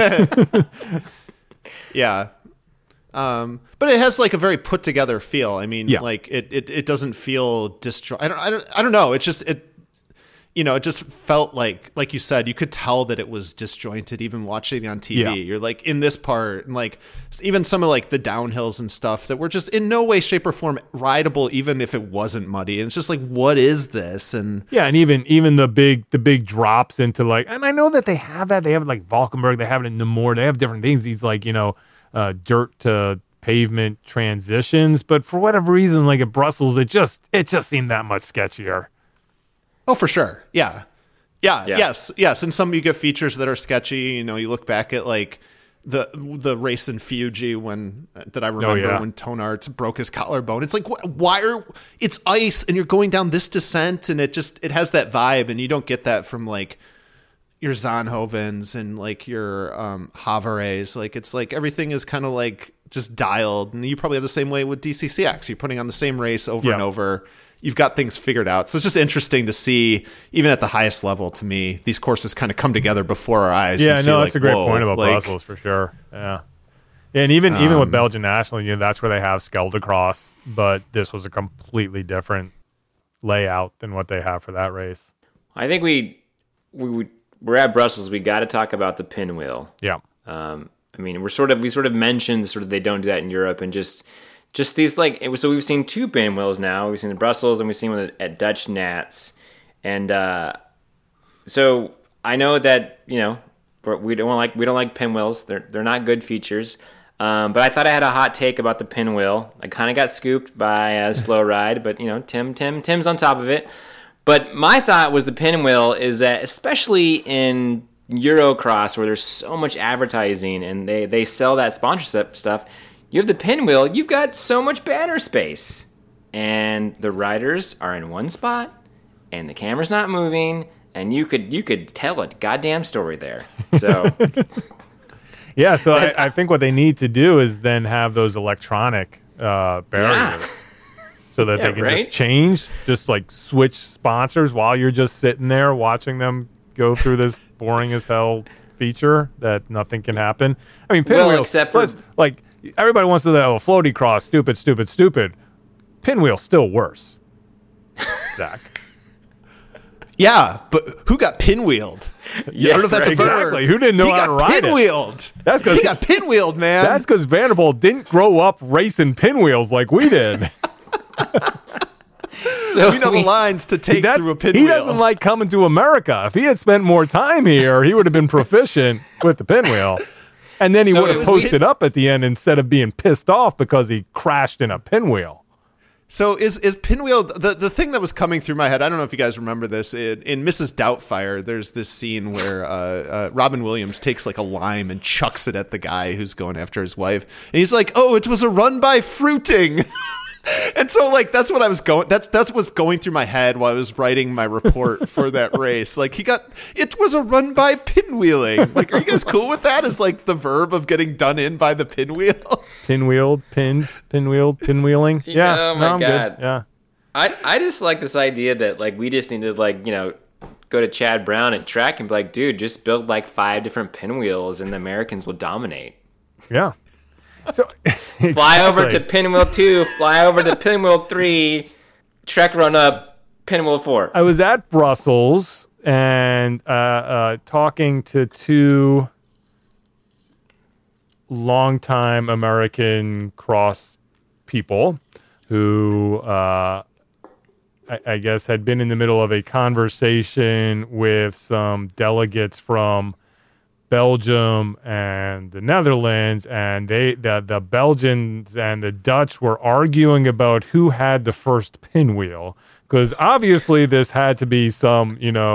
yeah. But it has like a very put together feel. I mean, like it doesn't feel disjointed. I don't know. It's just, it just felt like you said, you could tell that it was disjointed even watching on TV. Yeah. You're like in this part, and like even some of like the downhills and stuff that were just in no way, shape or form rideable, even if it wasn't muddy. And it's just like, what is this? And yeah. And even the big drops into like, and I know that they have that, they have like Valkenburg, they have it in Namur, they have different things. These like, dirt to pavement transitions, but for whatever reason, like at Brussels, it just seemed that much sketchier. Oh, for sure. Yeah. Yes. And some you get features that are sketchy. You know, you look back at like the race in Fuji when Toon Aerts broke his collarbone. It's like, it's ice and you're going down this descent, and it has that vibe, and you don't get that from like your Zonhovens and like your Havares. Like it's like everything is kind of like just dialed, and you probably have the same way with DCCX. You're putting on the same race over and over. You've got things figured out. So it's just interesting to see, even at the highest level, to me, these courses kind of come together before our eyes. Yeah, no, that's a great point about Brussels for sure. Yeah. And even with Belgian National, that's where they have Scheldecross, but this was a completely different layout than what they have for that race. I think we're at Brussels. We got to talk about the pinwheel. Yeah. I mean, we sort of mentioned they don't do that in Europe, and just these so we've seen two pinwheels now. We've seen in Brussels and we've seen one at Dutch Nats, and so I know that we don't like pinwheels. They're not good features. But I thought I had a hot take about the pinwheel. I kind of got scooped by Slow Ride, but Tim's on top of it. But my thought was the pinwheel is that, especially in Eurocross, where there's so much advertising and they sell that sponsorship stuff, you have the pinwheel, you've got so much banner space. And the riders are in one spot, and the camera's not moving, and you could tell a goddamn story there. So... Yeah, so I think what they need to do is then have those electronic barriers so that they can just change, just like switch sponsors while you're just sitting there watching them go through this boring as hell feature that nothing can happen. I mean, pinwheel, except for like everybody wants to know, floaty cross, stupid. Pinwheel still worse. Zach. Yeah, but who got pinwheeled? Yeah, I don't know if that's exactly. Who didn't know how to ride pinwheeled. That's because he got pinwheeled, man. That's because Vanderbilt didn't grow up racing pinwheels like we did. So we know the lines to take through a pinwheel. He doesn't like coming to America. If he had spent more time here, he would have been proficient with the pinwheel. And then he would have posted up at the end instead of being pissed off because he crashed in a pinwheel. So is pinwheel the thing that was coming through my head? I don't know if you guys remember this. In Mrs. Doubtfire, there's this scene where Robin Williams takes like a lime and chucks it at the guy who's going after his wife, and he's like, "Oh, it was a run by fruiting." And so, like, that's what I was going. That's what's going through my head while I was writing my report for that race. Like, it was a run by pinwheeling. Like, are you guys cool with that? As like the verb of getting done in by the pinwheel? Pinwheeled, pinwheeling. Yeah. Oh my God. Good. Yeah. I just like this idea that like we just need to like go to Chad Brown at track and be like, dude, just build like 5 different pinwheels and the Americans will dominate. Yeah. So fly over to pinwheel 2, fly over to pinwheel 3, trek run up pinwheel 4. I was at Brussels and talking to 2 longtime American cross people who I guess had been in the middle of a conversation with some delegates from Belgium and the Netherlands, and the Belgians and the Dutch were arguing about who had the first pinwheel, because obviously this had to be some,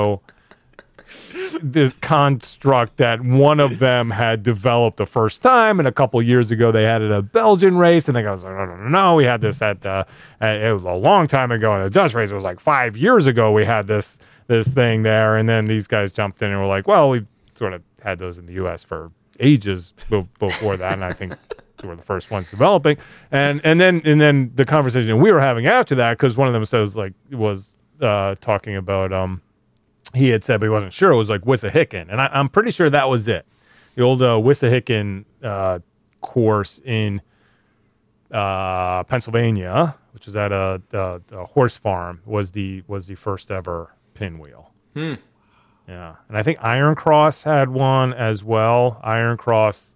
this construct that one of them had developed the first time, and a couple years ago they had it at a Belgian race, and they go, no, we had this it was a long time ago, and the Dutch race was like 5 years ago we had this thing there, and then these guys jumped in and were like, well, we sort of had those in the U.S. for ages before that, and I think we were the first ones developing. And then the conversation we were having after that, because one of them was talking about he had said, but he wasn't sure. It was like Wissahickon, and I'm pretty sure that was it. The old Wissahickon course in Pennsylvania, which is at a horse farm, was the first ever pinwheel. Yeah, and I think Iron Cross had one as well. Iron Cross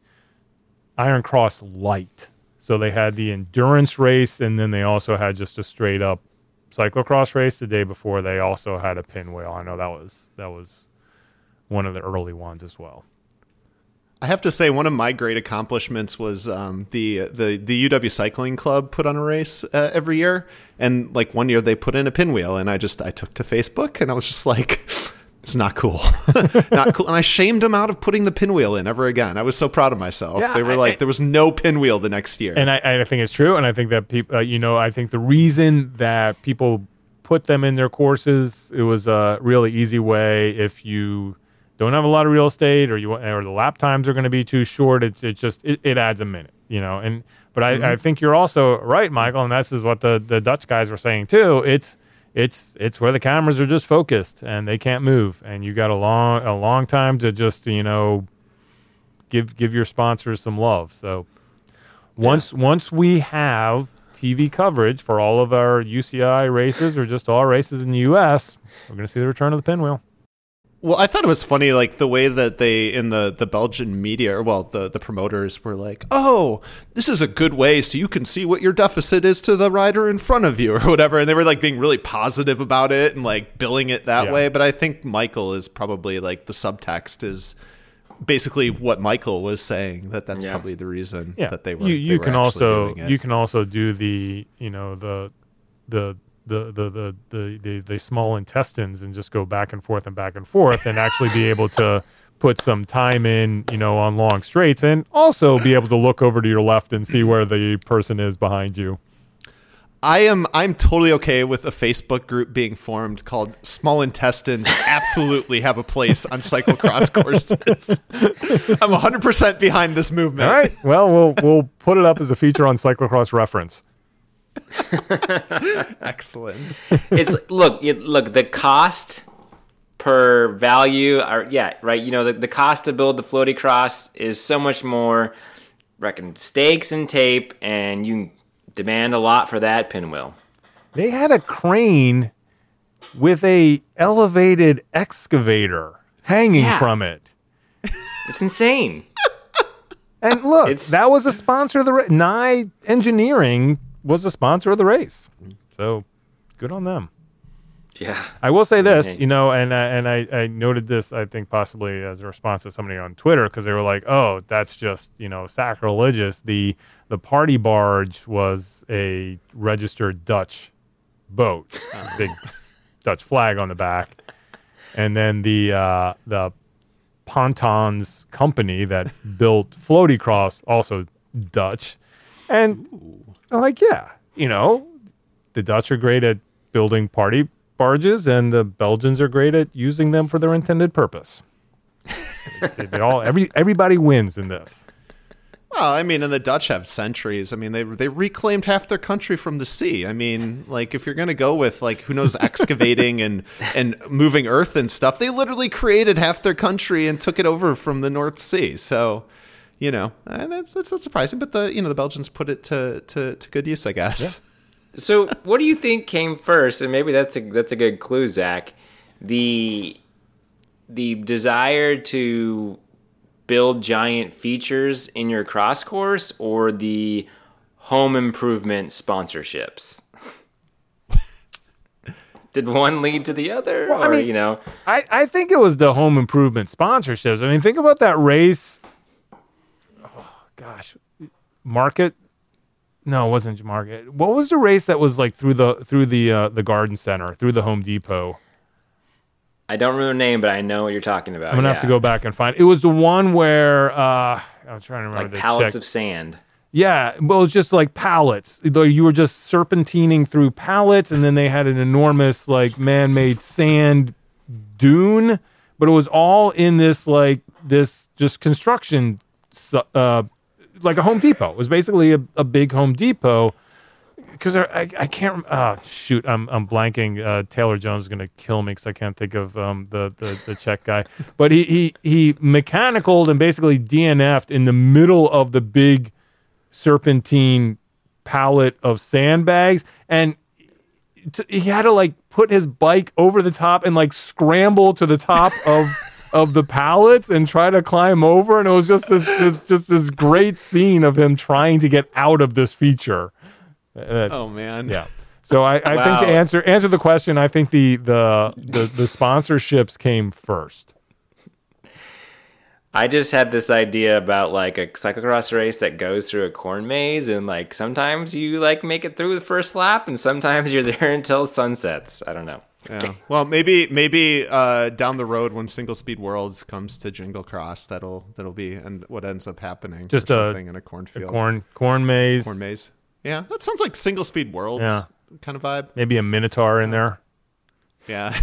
Light. So they had the endurance race, and then they also had just a straight up cyclocross race the day before. They also had a pinwheel. I know that was one of the early ones as well. I have to say, one of my great accomplishments was the UW Cycling Club put on a race every year, and like one year they put in a pinwheel, and I took to Facebook, and I was just like, it's not cool. Not cool. And I shamed them out of putting the pinwheel in ever again. I was so proud of myself. Yeah, they were there was no pinwheel the next year. And I think it's true. And I think that people, I think the reason that people put them in their courses, it was a really easy way. If you don't have a lot of real estate, or the lap times are going to be too short, it adds a minute, But I think you're also right, Michael, and this is what the Dutch guys were saying too. It's where the cameras are just focused and they can't move, and you got a long time to just give your sponsors some love. So once we have TV coverage for all of our UCI races or just all races in the U.S., we're going to see the return of the pinwheel. Well, I thought it was funny, like the way that they, in the Belgian media, the promoters were like, oh, this is a good way so you can see what your deficit is to the rider in front of you or whatever. And they were like being really positive about it and like billing it that way. But I think Michael is probably like the subtext is basically what Michael was saying, that's Yeah. probably the reason Yeah, that they were. You they were can actually also doing it. you can also do the the small intestines and just go back and forth and actually be able to put some time in, on long straights, and also be able to look over to your left and see where the person is behind you. I'm totally okay with a Facebook group being formed called Small Intestines absolutely have a place on cyclocross courses. I'm 100% behind this movement. All right. Well, we'll put it up as a feature on Cyclocross Reference. Excellent. It's look, the cost per value right. The cost to build the floaty cross is so much more. Reckon stakes and tape, and you can demand a lot for that pinwheel. They had a crane with a elevated excavator hanging from it. It's insane. And look, that was a sponsor of the race. Nye Engineering was a sponsor of the race. So good on them. Yeah. I will say this, and I noted this, I think possibly as a response to somebody on Twitter, because they were like, oh, that's just, sacrilegious. The party barge was a registered Dutch boat, big Dutch flag on the back. And then the Pontons company that built Floaty Cross, also Dutch. And I'm like, yeah, the Dutch are great at building party barges, and the Belgians are great at using them for their intended purpose. Everybody wins in this. Well, I mean, and the Dutch have centuries. I mean, they reclaimed half their country from the sea. I mean, like, if you're going to go with, like, who knows, excavating and moving earth and stuff, they literally created half their country and took it over from the North Sea. So, and that's not surprising. But the Belgians put it to good use, I guess. Yeah. So, what do you think came first? And maybe that's a good clue, Zach. The desire to build giant features in your cross course, or the home improvement sponsorships? Did one lead to the other? Well, or, I think it was the home improvement sponsorships. I mean, think about that race. Oh, gosh. Market. No, it wasn't Market. What was the race that was like through the garden center, through the Home Depot? I don't remember the name, but I know what you're talking about. I'm gonna have to go back and find it. It was the one where I'm trying to remember. Like pallets of sand. Yeah, well, it was just like pallets. You were just serpentining through pallets, and then they had an enormous like man-made sand dune, but it was all in this just construction. Like a Home Depot. It was basically a big Home Depot, because I can't. Shoot, I'm blanking. Taylor Jones is gonna kill me because I can't think of the Czech guy. But he mechanicaled and basically DNF'd in the middle of the big serpentine pallet of sandbags, and he had to like put his bike over the top and like scramble to the top of the pallets and try to climb over, and it was just this great scene of him trying to get out of this feature. Oh man, yeah. So I think to answer the question, I think the sponsorships came first. I just had this idea about like a cyclocross race that goes through a corn maze, and like sometimes you like make it through the first lap, and sometimes you're there until sunsets. I don't know. Yeah. Well, maybe down the road when Single Speed Worlds comes to Jingle Cross, that'll be and what ends up happening. Just something in a cornfield, corn maze. Corn maze. Yeah, that sounds like Single Speed Worlds kind of vibe. Maybe a Minotaur in there. Yeah.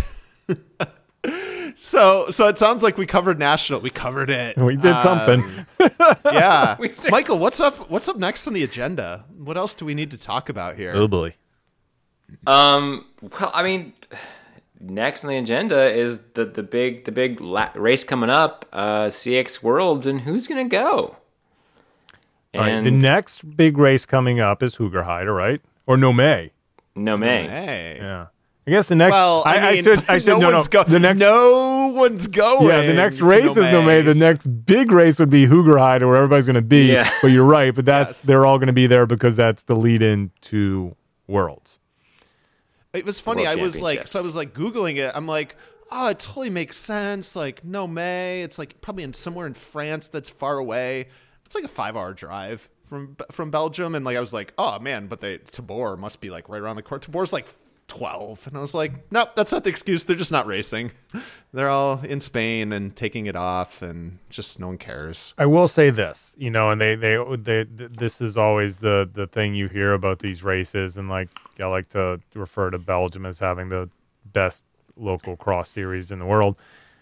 So it sounds like we covered national. We covered it. We did something. Yeah. Michael, what's up next on the agenda? What else do we need to talk about here? Oh boy. Well, I mean, next on the agenda is the big race coming up, CX Worlds, and who's gonna go? All right, the next big race coming up is Hoogerheide, right? Or Nome. Nome. Hey. Yeah. I guess the next. Well, I should. No one's going. Yeah, the next race is Nome. The next big race would be Hoogerheide, or where everybody's going to be. Yeah. But you're right. But they're all going to be there because that's the lead-in to Worlds. It was funny. I was like Googling it. I'm like, oh, it totally makes sense. Like, no May. It's like probably somewhere in France that's far away. It's like a 5-hour drive from Belgium. And like, I was like, oh man, but Tabor must be like right around the corner. Tabor's like 12. And I was like, nope, that's not the excuse. They're just not racing. They're all in Spain and taking it off, and just no one cares. I will say this, and they this is always the thing you hear about these races, and like I like to refer to Belgium as having the best local cross series in the world.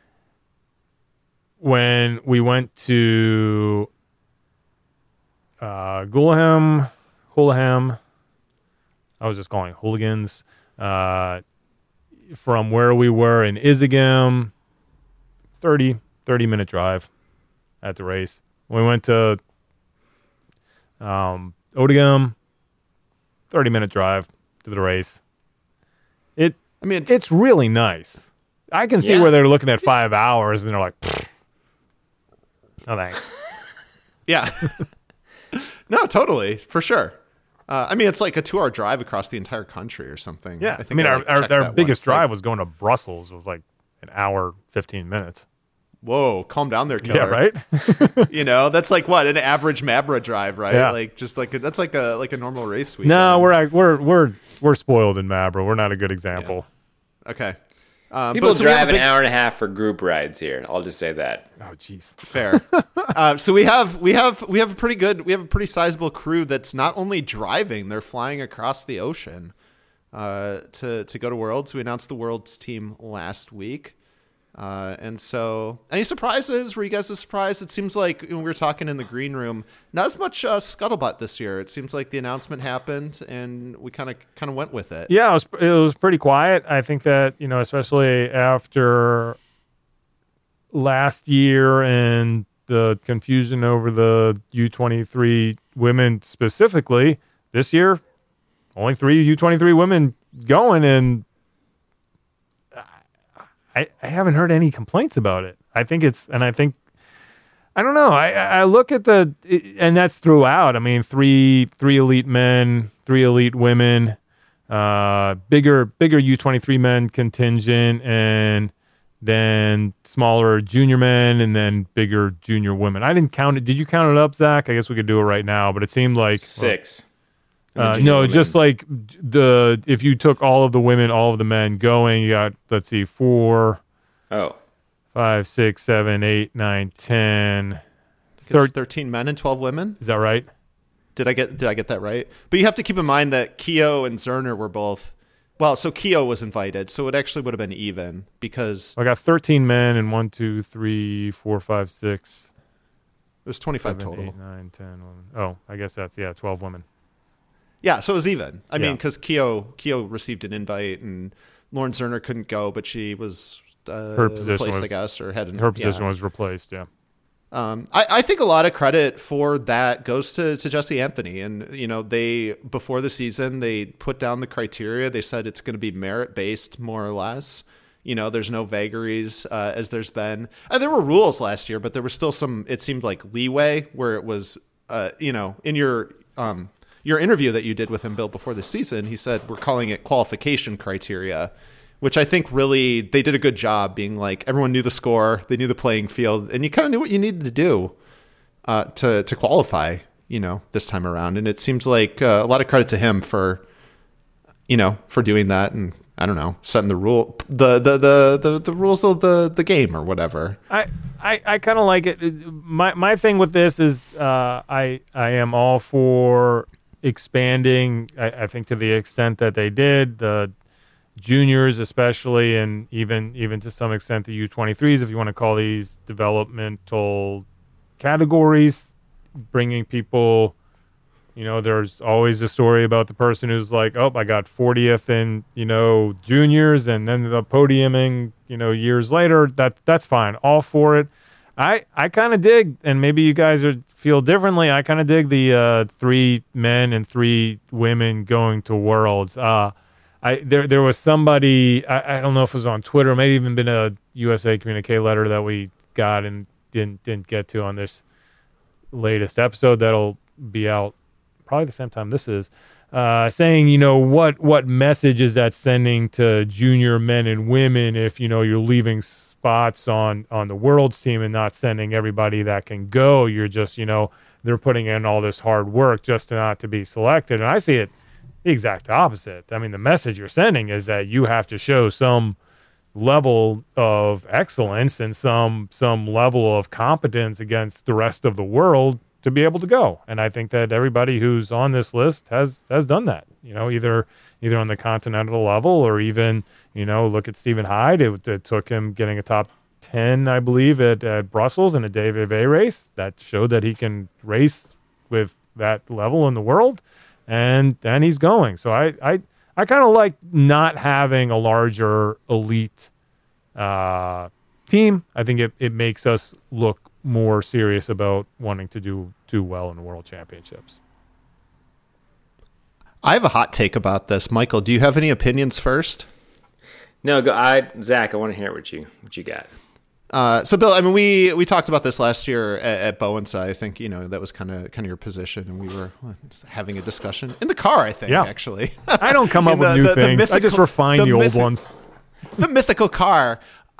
When we went to Houlihan, I was just calling it Hooligans. From where we were in Izegem, 30-minute drive at the race. We went to Oudegem, 30-minute drive to the race. It's really nice. I can see where they're looking at 5 hours and they're like, no thanks. Yeah. No, totally, for sure. It's like a 2-hour drive across the entire country or something. Yeah, I think our biggest drive was going to Brussels. It was like an hour, 15 minutes. Whoa, calm down there, killer. Yeah, right. That's like what an average Mabra drive, right? Yeah. Like just like that's like a normal race week. No, we're spoiled in Mabra. We're not a good example. Yeah. Okay. People drive an hour and a half for group rides here. I'll just say that. Oh, jeez. Fair. So we have a pretty sizable crew that's not only driving, they're flying across the ocean to go to Worlds. We announced the Worlds team last week. And so, any surprises? Were you guys surprised? It seems like when we were talking in the green room, not as much scuttlebutt this year. It seems like the announcement happened, and we kind of went with it. Yeah, it was pretty quiet. I think that especially after last year and the confusion over the U23 women specifically, this year only 3 U23 women going, and I haven't heard any complaints about it. I don't know. I look at and that's throughout. I mean, three elite men, 3 elite women, bigger U23 men contingent, and then smaller junior men, and then bigger junior women. I didn't count it. Did you count it up, Zach? I guess we could do it right now, but it seemed like 6. No, women. Just like if you took all of the women, all of the men going, you got, let's see, 4, 5, 6, 7, 8, 9, 10, 13 men and 12 women. Is that right? Did I get that right? But you have to keep in mind that Keogh and Zerner were both. Well, so Keogh was invited, so it actually would have been even because I got 13 men and 1, 2, 3, 4, 5, 6. It was 25 7, total. 8, 9, 10, 11. Oh, I guess that's 12 women. Yeah, so it was even. I mean, because Keogh received an invite and Lauren Zerner couldn't go, but she was her position replaced, was, I guess, or had her position was replaced. Yeah. I think a lot of credit for that goes to Jesse Anthony, and they before the season they put down the criteria. They said it's going to be merit based more or less. There's no vagaries as there's been. There were rules last year, but there was still some. It seemed like leeway where it was in your interview that you did with him, Bill, before the season, he said, we're calling it qualification criteria, which I think really they did a good job being like, everyone knew the score, they knew the playing field, and you kind of knew what you needed to do to qualify, this time around. And it seems like a lot of credit to him for doing that. And I don't know, setting the the rules of the game or whatever. I kind of like it. My thing with this is I am all for expanding, I think, to the extent that they did, the juniors especially, and even to some extent the U23s, if you want to call these developmental categories, bringing people, there's always a story about the person who's like, oh, I got 40th in, juniors, and then the podiuming, years later. That's fine. All for it. I kind of dig, and maybe you guys feel differently. I kind of dig the 3 men and 3 women going to Worlds. There was somebody, I don't know if it was on Twitter, maybe even been a USA Communique letter that we got and didn't get to on this latest episode that'll be out probably the same time this is. saying, what message is that sending to junior men and women if, you're leaving spots on the world's team and not sending everybody that can go. You're just, they're putting in all this hard work just not to be selected. And I see it the exact opposite. I mean, the message you're sending is that you have to show some level of excellence and some level of competence against the rest of the world to be able to go. And I think that everybody who's on this list has done that, either on the continental level or even, look at Stephen Hyde. It took him getting a top 10, I believe, at Brussels in a DVV race that showed that he can race with that level in the world. And then he's going. So I kind of like not having a larger elite team. I think it makes us look more serious about wanting to do well in the World Championships. I have a hot take about this. Michael, do you have any opinions first? No, Zach, I want to hear what you got. So Bill, I mean, we talked about this last year at Bowen's. I think, that was kind of your position, and we were having a discussion in the car, I think, actually. I don't come up with new things. I just refine the old ones. The mythical car.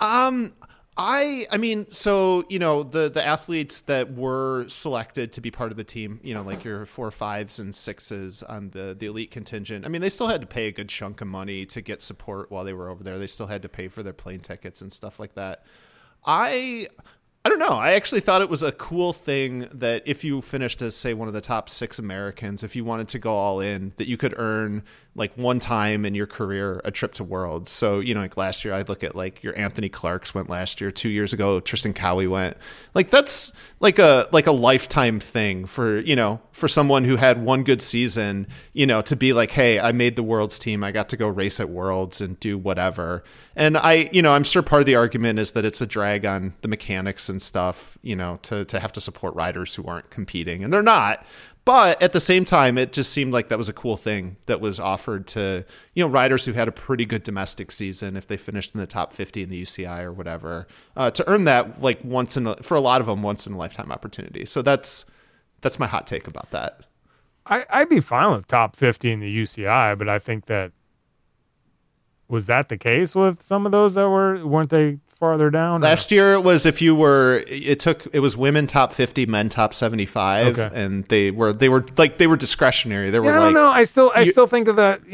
I mean, so, the athletes that were selected to be part of the team, like your 4, 5s and 6s on the elite contingent. I mean, they still had to pay a good chunk of money to get support while they were over there. They still had to pay for their plane tickets and stuff like that. I don't know. I actually thought it was a cool thing that if you finished as, say, one of the top 6 Americans, if you wanted to go all in, that you could earn like one time in your career a trip to Worlds. So, like last year, I'd look at like your Anthony Clarks went last year. 2 years ago, Tristan Cowie went. Like that's like a lifetime thing for someone who had one good season, to be like, hey, I made the Worlds team. I got to go race at Worlds and do whatever. And I'm sure part of the argument is that it's a drag on the mechanics and stuff, to have to support riders who aren't competing, and they're not. But at the same time, it just seemed like that was a cool thing that was offered to, riders who had a pretty good domestic season if they finished in the top 50 in the UCI or whatever, to earn that like for a lot of them, once in a lifetime opportunity. So that's my hot take about that. I'd be fine with top 50 in the UCI, but I think was that the case with some of those that weren't they farther down? Last year it was it was women top 50, men top 75, okay. And they were discretionary. They were I don't know. I still think of that.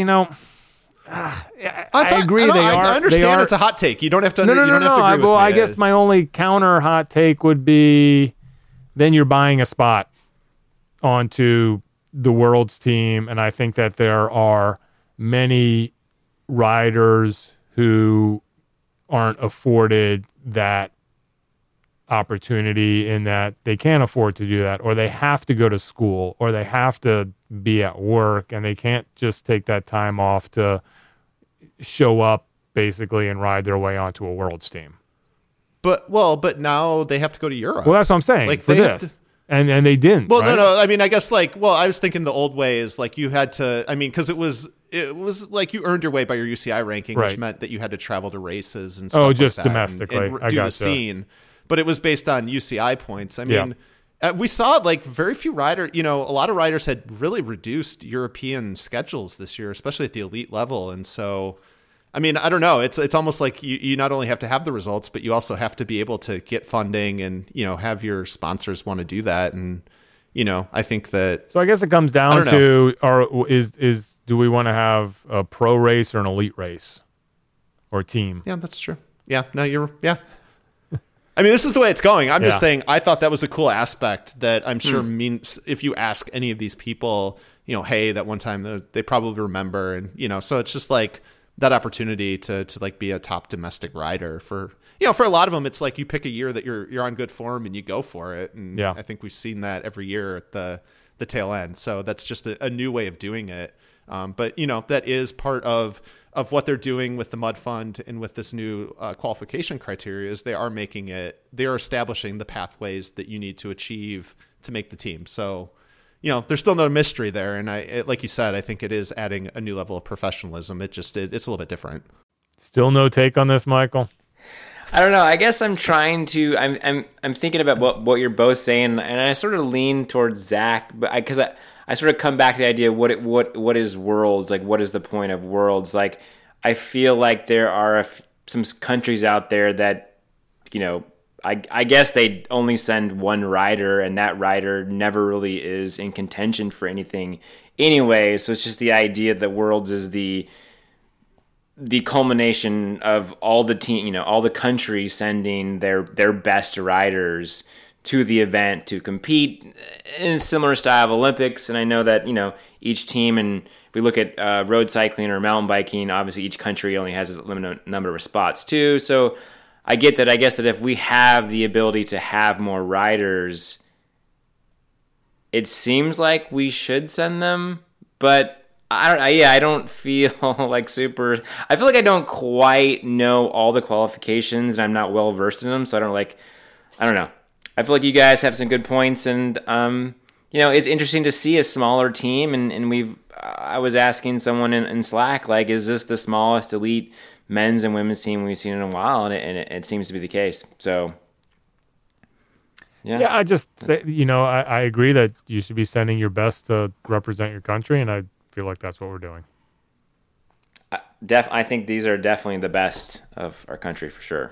I agree. I understand it's a hot take. You don't have to. No. Have to agree with me. I guess my only counter hot take would be, then you're buying a spot onto the World's team, and I think that there are many riders who aren't afforded that opportunity, in that they can't afford to do that, or they have to go to school, or they have to be at work, and they can't just take that time off to show up basically and ride their way onto a World's team. But now they have to go to Europe. Well, that's what I'm saying. Like for this. And they didn't. Well, right? No. I mean, I guess I was thinking the old way is like you had to. I mean, because it was like you earned your way by your UCI ranking, right, which meant that you had to travel to races and stuff like that. Just domestically, and do the scene. But it was based on UCI points. I mean, we saw like very few riders. A lot of riders had really reduced European schedules this year, especially at the elite level, and so. I mean, I don't know. It's almost like you not only have to have the results, but you also have to be able to get funding and, have your sponsors want to do that. And, I think that. So I guess it comes down to, do we want to have a pro race or an elite race or team? Yeah, that's true. Yeah, no, I mean, this is the way it's going. I'm just saying, I thought that was a cool aspect that I'm sure means if you ask any of these people, hey, that one time they probably remember. And, so it's just like, that opportunity to like be a top domestic rider for a lot of them, it's like you pick a year that you're on good form and you go for it. And I think we've seen that every year at the tail end. So that's just a new way of doing it. But that is part of what they're doing with the Mud Fund and with this new qualification criteria is they are establishing the pathways that you need to achieve to make the team. So, there's still no mystery there. And like you said, I think it is adding a new level of professionalism. It's a little bit different. Still no take on this, Michael? I don't know. I guess I'm trying to, I'm thinking about what you're both saying, and I sort of lean towards Zach, but because I I sort of come back to the idea, what is Worlds? Like, what is the point of Worlds? Like, I feel like there are some countries out there that, I guess they only send one rider, and that rider never really is in contention for anything anyway. So it's just the idea that Worlds is the culmination of all the all the countries sending their best riders to the event to compete in a similar style of Olympics. And I know that, each team, and if we look at road cycling or mountain biking, obviously each country only has a limited number of spots too. So I get that. I guess that if we have the ability to have more riders, it seems like we should send them, but I don't feel like super. I feel like I don't quite know all the qualifications, and I'm not well versed in them, so I don't know. I feel like you guys have some good points, and it's interesting to see a smaller team, and I was asking someone in Slack, like, is this the smallest elite men's and women's team we've seen in a while? And it seems to be the case. So. Yeah, I just say, I agree that you should be sending your best to represent your country, and I feel like that's what we're doing. I think these are definitely the best of our country for sure.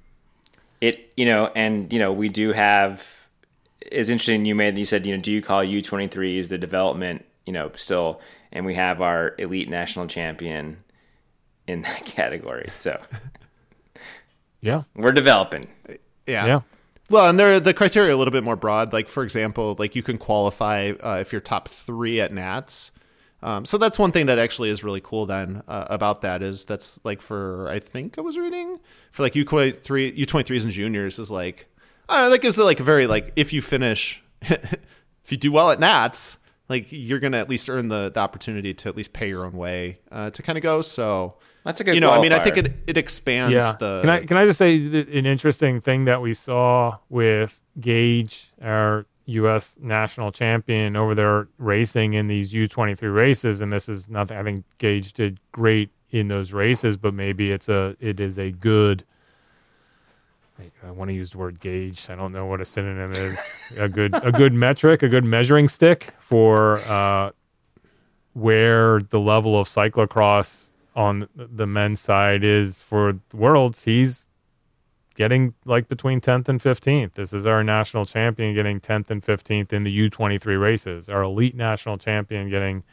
We do have. It's interesting you said, do you call U23s the development, still, and we have our elite national champion in that category. So yeah, we're developing. Yeah. Well, and the criteria are a little bit more broad. Like, for example, like you can qualify if you're top 3 at Nats. So that's one thing that actually is really cool then about that is that's like for, I think I was reading, for like U23s and juniors is like, I don't know, that gives it like a very like, if you finish, if you do well at Nats, like you're going to at least earn the opportunity to at least pay your own way to kind of go. So that's a good qualifier. I mean, I think it expands the. Can I just say an interesting thing that we saw with Gage, our U.S. national champion, over there racing in these U23 races, and this is nothing. I think Gage did great in those races, but maybe it is a good. I want to use the word gauge. I don't know what a synonym is. a good metric, a good measuring stick for where the level of cyclocross on the men's side is for the Worlds. He's getting like between 10th and 15th. This is our national champion getting 10th and 15th in the U23 races. Our elite national champion getting,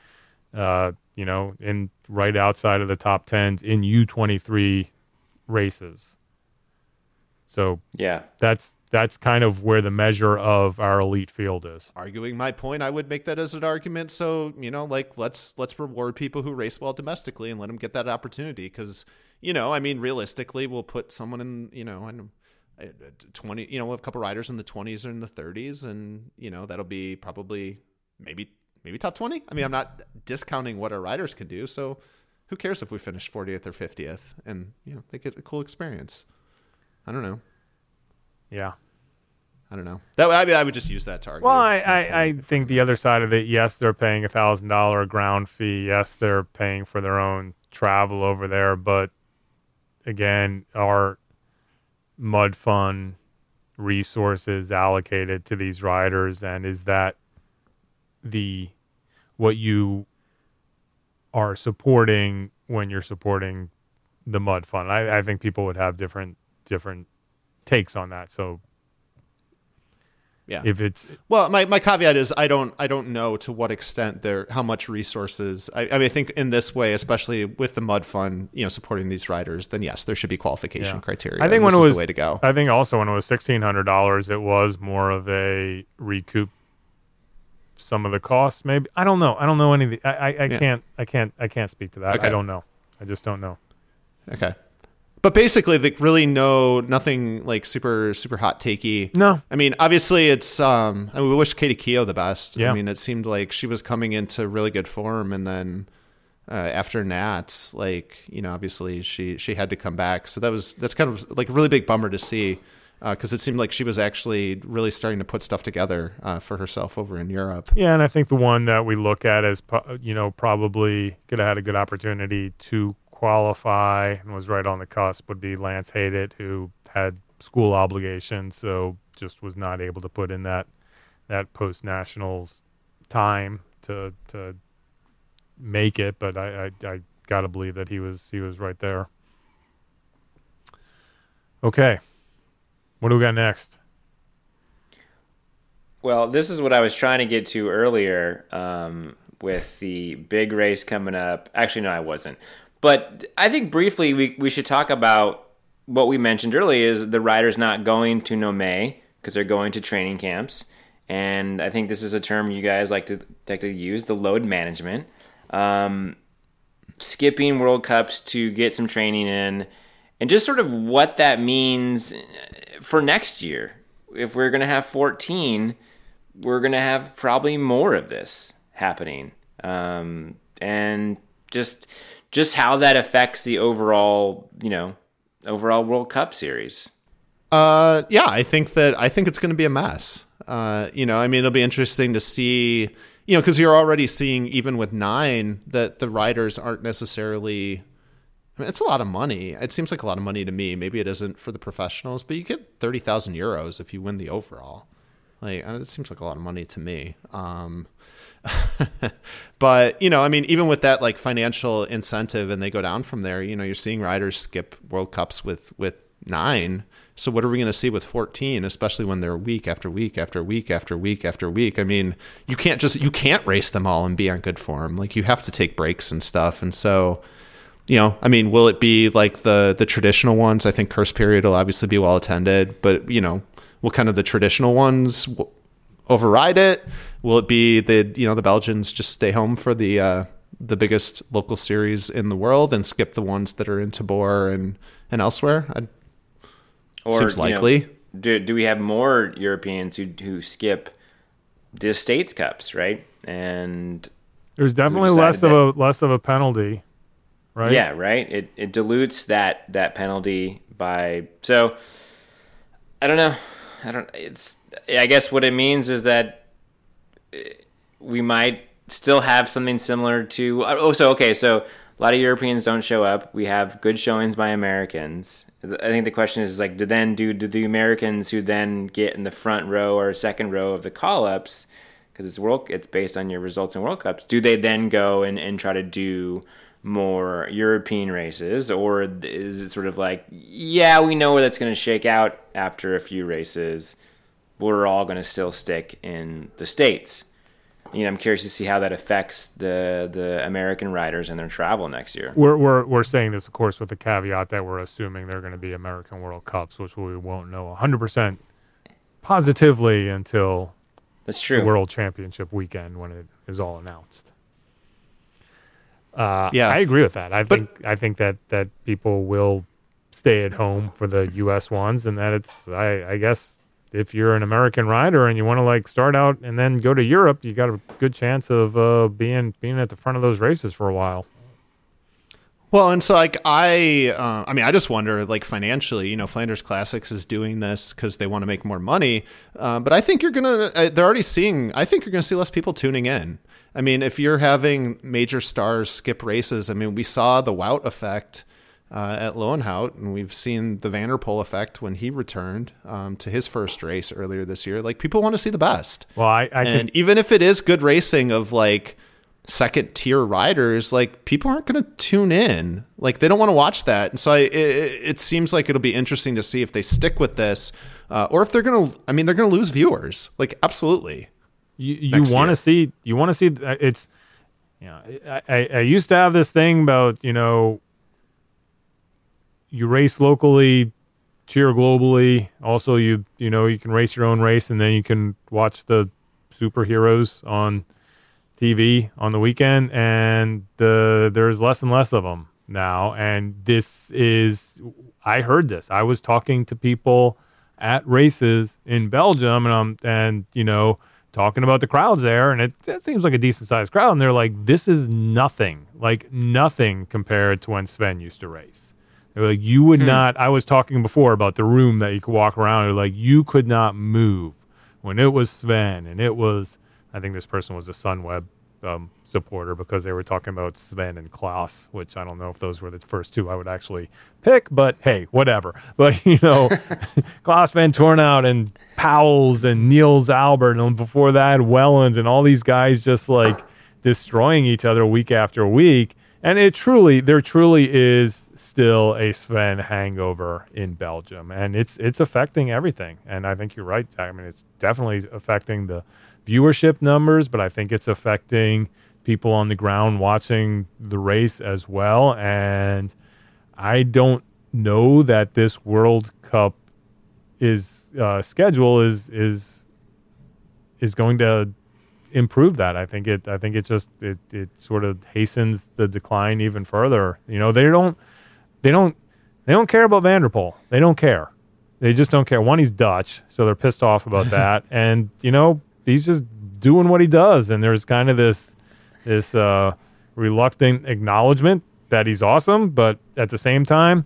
in right outside of the top 10s in U23 races. So yeah, that's kind of where the measure of our elite field is. Arguing my point, I would make that as an argument. So, let's reward people who race well domestically and let them get that opportunity. Because, realistically, we'll put someone in, 20, we'll have a couple riders in the 20s or in the 30s. And, that'll be probably maybe top 20. I mean, I'm not discounting what our riders can do. So who cares if we finish 40th or 50th and, they get a cool experience. I don't know. Yeah. I don't know. I would just use that to argue. Well, I think the other side of it, yes, they're paying $1,000 ground fee. Yes, they're paying for their own travel over there. But again, our Mud Fund resources allocated to these riders, and is that what you are supporting when you're supporting the Mud Fund? I think people would have different takes on that. So yeah, if it's my caveat is I don't know to what extent how much resources. I think in this way, especially with the Mud Fund, supporting these riders, then yes, there should be qualification criteria. I think when it was the way to go. I think also when it was $1,600, it was more of a recoup some of the costs. Maybe I don't know any of the. I can't speak to that. Okay. I don't know. I just don't know. Okay. But basically, really nothing like super, super hot takey. No. I mean, obviously it's, we wish Katie Keough the best. Yeah. I mean, it seemed like she was coming into really good form. And then after Nats, obviously she had to come back. So that's kind of like a really big bummer to see because it seemed like she was actually really starting to put stuff together for herself over in Europe. Yeah. And I think the one that we look at as, probably could have had a good opportunity to qualify and was right on the cusp would be Lance Haydet, who had school obligations, so just was not able to put in that post nationals time to make it, but I got to believe that he was right there. Okay, what do we got next? Well, this is what I was trying to get to earlier with the big race coming up. Actually, no, I wasn't. But I think briefly we should talk about what we mentioned earlier is the riders not going to Nome because they're going to training camps. And I think this is a term you guys like to use, the load management. Skipping World Cups to get some training in, and just sort of what that means for next year. If we're going to have 14, we're going to have probably more of this happening. And just how that affects the overall World Cup series. Yeah, I think it's going to be a mess. It'll be interesting to see, because you're already seeing, even with 9, that the riders aren't necessarily, it's a lot of money. It seems like a lot of money to me. Maybe it isn't for the professionals, but you get 30,000 euros if you win the overall. Like, it seems like a lot of money to me. But, even with that, like, financial incentive and they go down from there, you're seeing riders skip World Cups with 9. So what are we going to see with 14, especially when they're week after week after week after week after week? I mean, you can't race them all and be on good form. Like, you have to take breaks and stuff. And so, will it be like the traditional ones? I think Curse Period will obviously be well attended, but, will kind of the traditional ones override it? Will it be the Belgians just stay home for the biggest local series in the world and skip the ones that are in Tabor and elsewhere? Seems likely. Do we have more Europeans who skip the States Cups, right? And there's definitely less of a penalty, right? Yeah, right. It dilutes that penalty by. So I don't know. I guess what it means is that we might still have something similar to. So a lot of Europeans don't show up. We have good showings by Americans. I think the question is like, do the Americans who then get in the front row or second row of the call-ups, because it's based on your results in World Cups, do they then go and try to do more European races, or is it sort of like, yeah, we know where that's going to shake out after a few races, we're all going to still stick in the States? I'm curious to see how that affects the American riders and their travel next year. We're saying this, of course, with the caveat that we're assuming they're going to be American World Cups, which we won't know 100% positively until that's true. The World Championship weekend when it is all announced. Yeah, I agree with that. I think that people will stay at home for the U.S. ones, and that I guess. If you're an American rider and you want to start out and then go to Europe, you got a good chance of being at the front of those races for a while. Well, and so I just wonder, financially, Flanders Classics is doing this because they want to make more money. But I think they're already seeing. I think you're going to see less people tuning in. I mean, if you're having major stars skip races, we saw the Wout effect at Lowenhout, and we've seen the Van der Poel effect when he returned to his first race earlier this year. People want to see the best. Well, even if it is good racing of second tier riders, people aren't going to tune in. They don't want to watch that. And so it seems like it'll be interesting to see if they stick with this, or if they're going to. They're going to lose viewers. Absolutely. You want to see. You want to see. It's. I used to have this thing about you race locally, cheer globally. Also, you can race your own race, and then you can watch the superheroes on TV on the weekend. And there's less and less of them now. And I heard this. I was talking to people at races in Belgium, and talking about the crowds there, and it seems like a decent sized crowd. And they're like, "This is nothing compared to when Sven used to race." Like, you would not. I was talking before about the room that you could walk around. Like, you could not move when it was Sven, and it was. I think this person was a Sunweb supporter because they were talking about Sven and Klaus, which I don't know if those were the first two I would actually pick, but hey, whatever. But, Klaus Van Tornout and Powells and Niels Albert, and before that, Wellens, and all these guys just like destroying each other week after week. And there truly is still a Sven hangover in Belgium, and it's affecting everything. And I think you're right. I mean, it's definitely affecting the viewership numbers, but I think it's affecting people on the ground watching the race as well. And I don't know that this World Cup schedule is going to improve that. I think it sort of hastens the decline even further. They don't care about Van der Poel. They don't care. They just don't care. One, he's Dutch, so they're pissed off about that. And he's just doing what he does. And there's kind of this reluctant acknowledgement that he's awesome, but at the same time,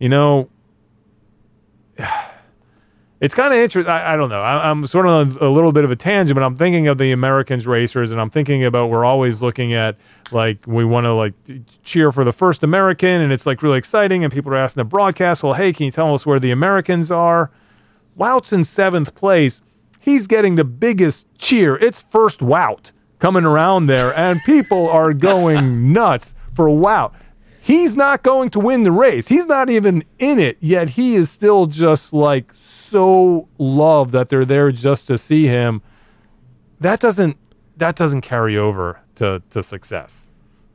it's kind of interesting. I don't know. I'm sort of on a little bit of a tangent, but I'm thinking of the Americans racers, and I'm thinking about we're always looking at, like, we want to, like, cheer for the first American, and it's, like, really exciting, and people are asking the broadcast, well, hey, can you tell us where the Americans are? Wout's in 7th place. He's getting the biggest cheer. It's first Wout coming around there, and people are going nuts for Wout. He's not going to win the race. He's not even in it, yet he is still just, like, so loved that they're there just to see him. That doesn't carry over to success.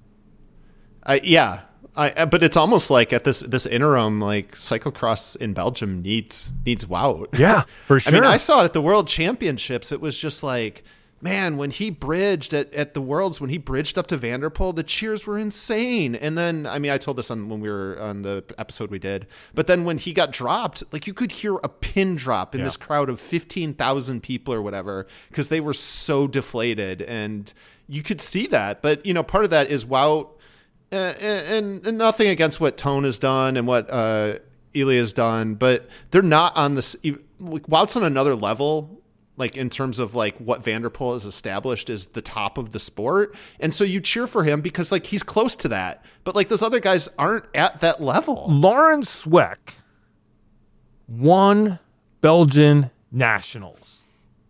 But it's almost like at this interim, like, cyclocross in Belgium needs Wout. Yeah, for sure. I mean, I saw it at the World Championships. It was just like, man, when he bridged at the Worlds, when he bridged up to Van der Poel, the cheers were insane. And then, I mean, I told this when we were on the episode we did, but then when he got dropped, like, you could hear a pin drop in this crowd of 15,000 people or whatever, because they were so deflated, and you could see that. But, part of that is Wout, and nothing against what Tone has done and what Eli has done, but they're not on this. Wout's on another level, like, in terms of, like, what Van der Poel has established is the top of the sport. And so you cheer for him because, like, he's close to that. But, like, those other guys aren't at that level. Laurens Sweeck won Belgian Nationals.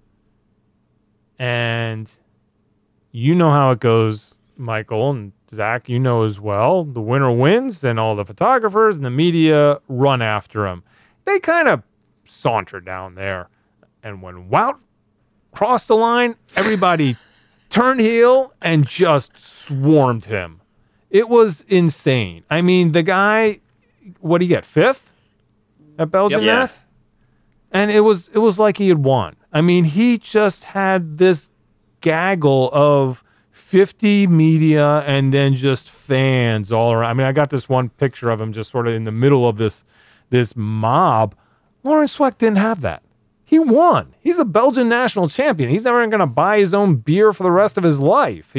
And you know how it goes, Michael, and Zach, you know as well. The winner wins, and all the photographers and the media run after him. They kind of saunter down there. And when Wout crossed the line, everybody turned heel and just swarmed him. It was insane. I mean, the guy, what did he get, 5th at Belgium Mass? And it was like he had won. I mean, he just had this gaggle of 50 media and then just fans all around. I mean, I got this one picture of him just sort of in the middle of this mob. Laurens Sweeck didn't have that. He won. He's a Belgian national champion. He's never going to buy his own beer for the rest of his life.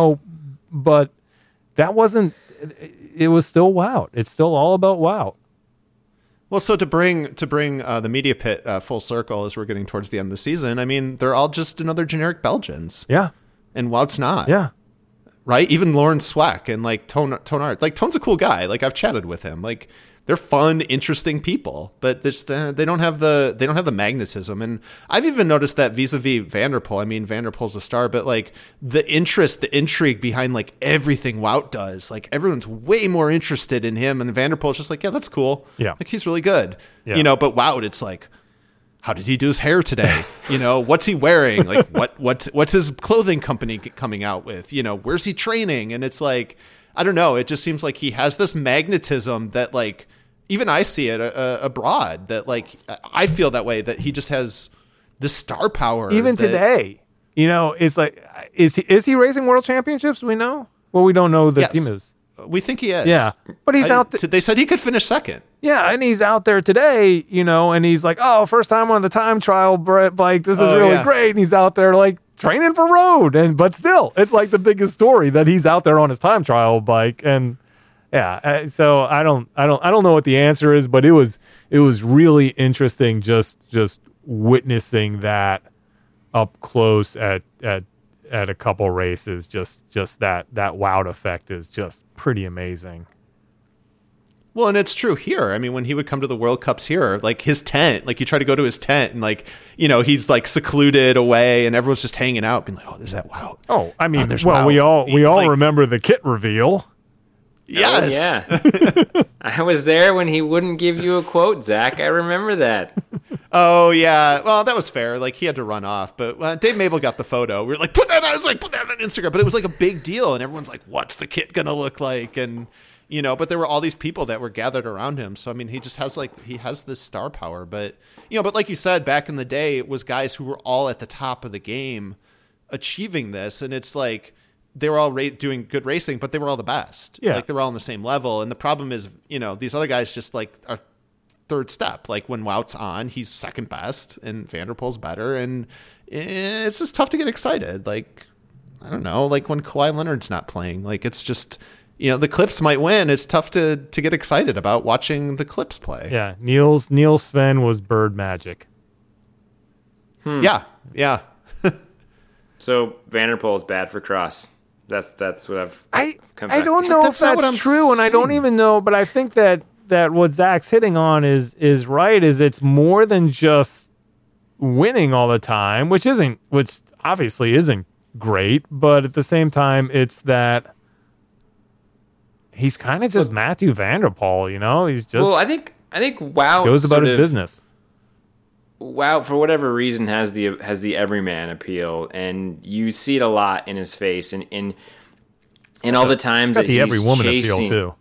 But that wasn't. It was still Wout. It's still all about Wout. Well, so to bring the media pit full circle as we're getting towards the end of the season, I mean, they're all just another generic Belgians. Yeah, and Wout's not. Yeah, right. Even Laurens Sweeck and, like, Tone Art. Like, Tone's a cool guy. Like, I've chatted with him. Like, they're fun, interesting people, but just they don't have the magnetism. And I've even noticed that vis-a-vis Van der Poel. I mean, Van der Poel's a star, but, like, the interest, the intrigue behind, like, everything Wout does, like, everyone's way more interested in him, and Van der Poel's just like, yeah, that's cool. Yeah, like, he's really good. Yeah. But Wout, it's like, how did he do his hair today? What's he wearing? Like, what's his clothing company coming out with? Where's he training? And it's like, I don't know. It just seems like he has this magnetism that, like, even I see it abroad, that, like, I feel that way, that he just has this star power. Even today, it's like, is he racing world championships? Do we know? Well, we don't know who the team is. We think he is. Yeah, but he's out there. They said he could finish 2nd. Yeah, and he's out there today, and he's like, oh, first time on the time trial bike. This is really great. And he's out there, like, training for road. But still, it's like the biggest story that he's out there on his time trial bike. And yeah, so I don't know what the answer is, but it was really interesting just witnessing that up close at at a couple races. Just that wow effect is just pretty amazing. Well, and it's true here. I mean, when he would come to the World Cups here, like his tent, like you try to go to his tent and like, you know, he's like secluded away and everyone's just hanging out being like, oh, there's that wow. Oh, I mean, there's well, wow. we all Like- remember the kit reveal. Yes. Oh, yeah. I was there when he wouldn't give you a quote, Zach. I remember that. Oh, yeah. Well, that was fair. Like he had to run off, but Dave Mabel got the photo. We were like, put that on Instagram. But it was like a big deal. And everyone's like, what's the kit going to look like? And, you know, but there were all these people that were gathered around him. So, I mean, he just has he has this star power. But, you know, but like you said, back in the day, it was guys who were all at the top of the game achieving this. And it's like, they were all doing good racing, but they were all the best. Yeah. Like they were all on the same level. And the problem is, you know, these other guys just like are third step. Like when Wout's on, he's second best and Van der Poel's better. And it's just tough to get excited. Like, I don't know, like when Kawhi Leonard's not playing, like it's just, you know, the Clips might win. It's tough to get excited about watching the Clips play. Yeah, Neil Sven was bird magic. Yeah. Yeah. So Van der Poel is bad for cross. That's what I've come I back don't to. know if That's not what that's I'm true, and I don't saying. even know, but I think that what Zach's hitting on is right, is it's more than just winning all the time, which obviously isn't great, but at the same time it's that he's kind of just Matthew Van der Poel, you know? He's just Well, I think Wout goes about sort his of- business. Wout, for whatever reason, has the everyman appeal, and you see it a lot in his face, and all the times Got that the he's every woman chasing. appeal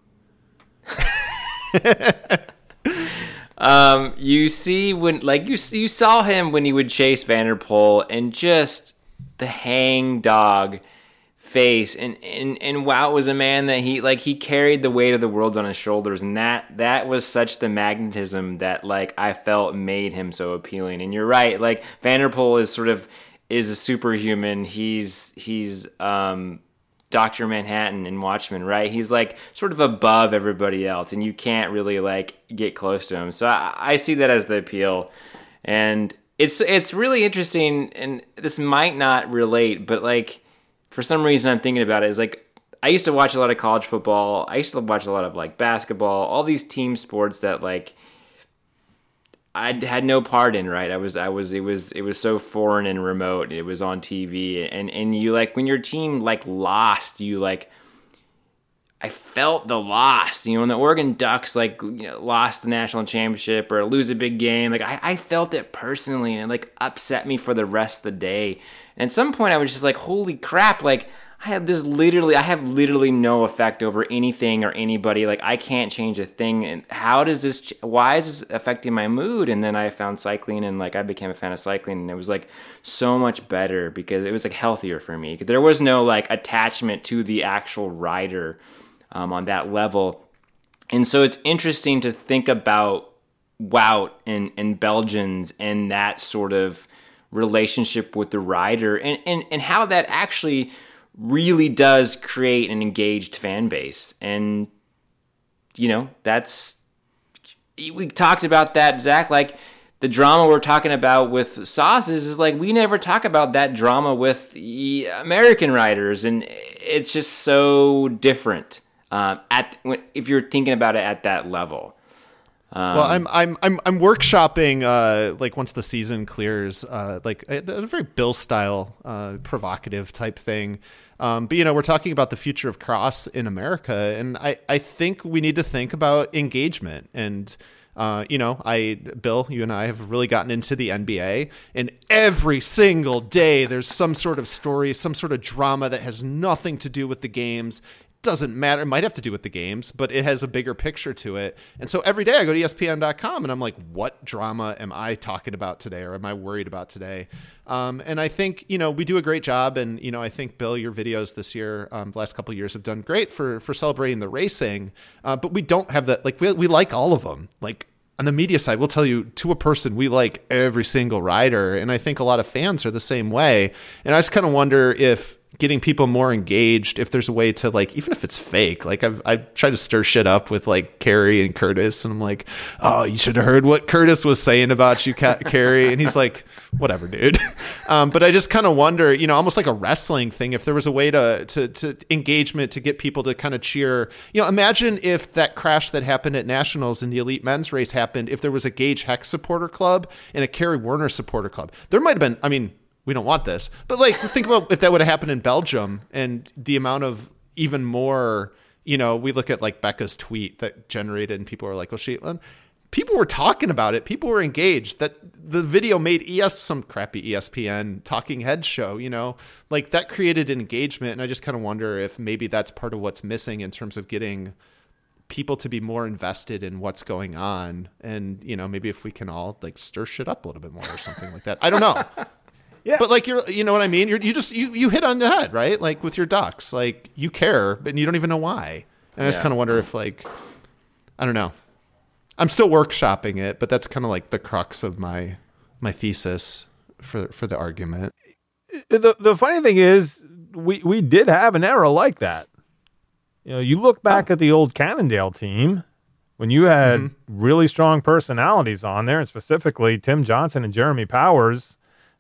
too. You see when, like you saw him when he would chase Van der Poel, and just the hang dog face, and Wout was a man that he carried the weight of the world on his shoulders, and that was such the magnetism that like I felt made him so appealing. And you're right, like Van der Poel is a superhuman. He's Dr. Manhattan in Watchmen, right? He's like sort of above everybody else, and you can't really like get close to him. So I see that as the appeal, and it's really interesting. And this might not relate, but like for some reason I'm thinking about it. Is like I used to watch a lot of college football. I used to watch a lot of like basketball, all these team sports that like I had no part in, right? It was so foreign and remote. It was on TV, and you like when your team like lost, you like I felt the loss. You know, when the Oregon Ducks like lost the national championship or lose a big game, like I felt it personally, and it like upset me for the rest of the day. And at some point, I was just like, "Holy crap!" Like I have literally no effect over anything or anybody. Like I can't change a thing. And why is this affecting my mood? And then I found cycling, and like I became a fan of cycling, and it was like so much better because it was like healthier for me. There was no like attachment to the actual rider on that level. And so it's interesting to think about Wout and Belgians and that sort of relationship with the rider and how that actually really does create an engaged fan base. And, we talked about that, Zach, like the drama we're talking about with sauces is like, we never talk about that drama with American riders. And it's just so different if you're thinking about it at that level. Well, I'm workshopping like once the season clears, like a very Bill style, provocative type thing. But we're talking about the future of cross in America, and I think we need to think about engagement. And Bill, you and I have really gotten into the NBA, and every single day there's some sort of story, some sort of drama that has nothing to do with the games. Doesn't matter. It might have to do with the games, but it has a bigger picture to it. And so every day I go to ESPN.com and I'm like, what drama am I talking about today, or am I worried about today? And I think, we do a great job. And, I think, Bill, your videos this year, the last couple of years have done great for celebrating the racing. But we don't have that. Like, we like all of them. Like, on the media side, we'll tell you to a person, we like every single rider. And I think a lot of fans are the same way. And I just kind of wonder if getting people more engaged, if there's a way to, like, even if it's fake, like I've tried to stir shit up with like Carrie and Curtis, and I'm like, oh, you should have heard what Curtis was saying about you, Carrie. And he's like, whatever, dude. But I just kind of wonder, you know, almost like a wrestling thing, if there was a way to engagement, to get people to kind of cheer. You know, imagine if that crash that happened at Nationals in the elite men's race happened, if there was a Gage Heck supporter club and a Kerry Werner supporter club. There might have been, I mean, we don't want this, but like, think about if that would have happened in Belgium, and the amount of even more, you know, we look at like Becca's tweet that generated, and people are like, well, people were talking about it. People were engaged. That the video made some crappy ESPN talking head show, you know, like that created an engagement. And I just kind of wonder if maybe that's part of what's missing in terms of getting people to be more invested in what's going on. And, you know, maybe if we can all like stir shit up a little bit more or something like that. I don't know. Yeah. But like, you know what I mean? You hit on the head, right? Like with your Ducks, like you care, but you don't even know why. And I just kind of wonder if, like, I don't know. I'm still workshopping it, but that's kind of like the crux of my thesis for the argument. The funny thing is, we did have an era like that. You know, you look back at the old Cannondale team when you had really strong personalities on there, and specifically Tim Johnson and Jeremy Powers.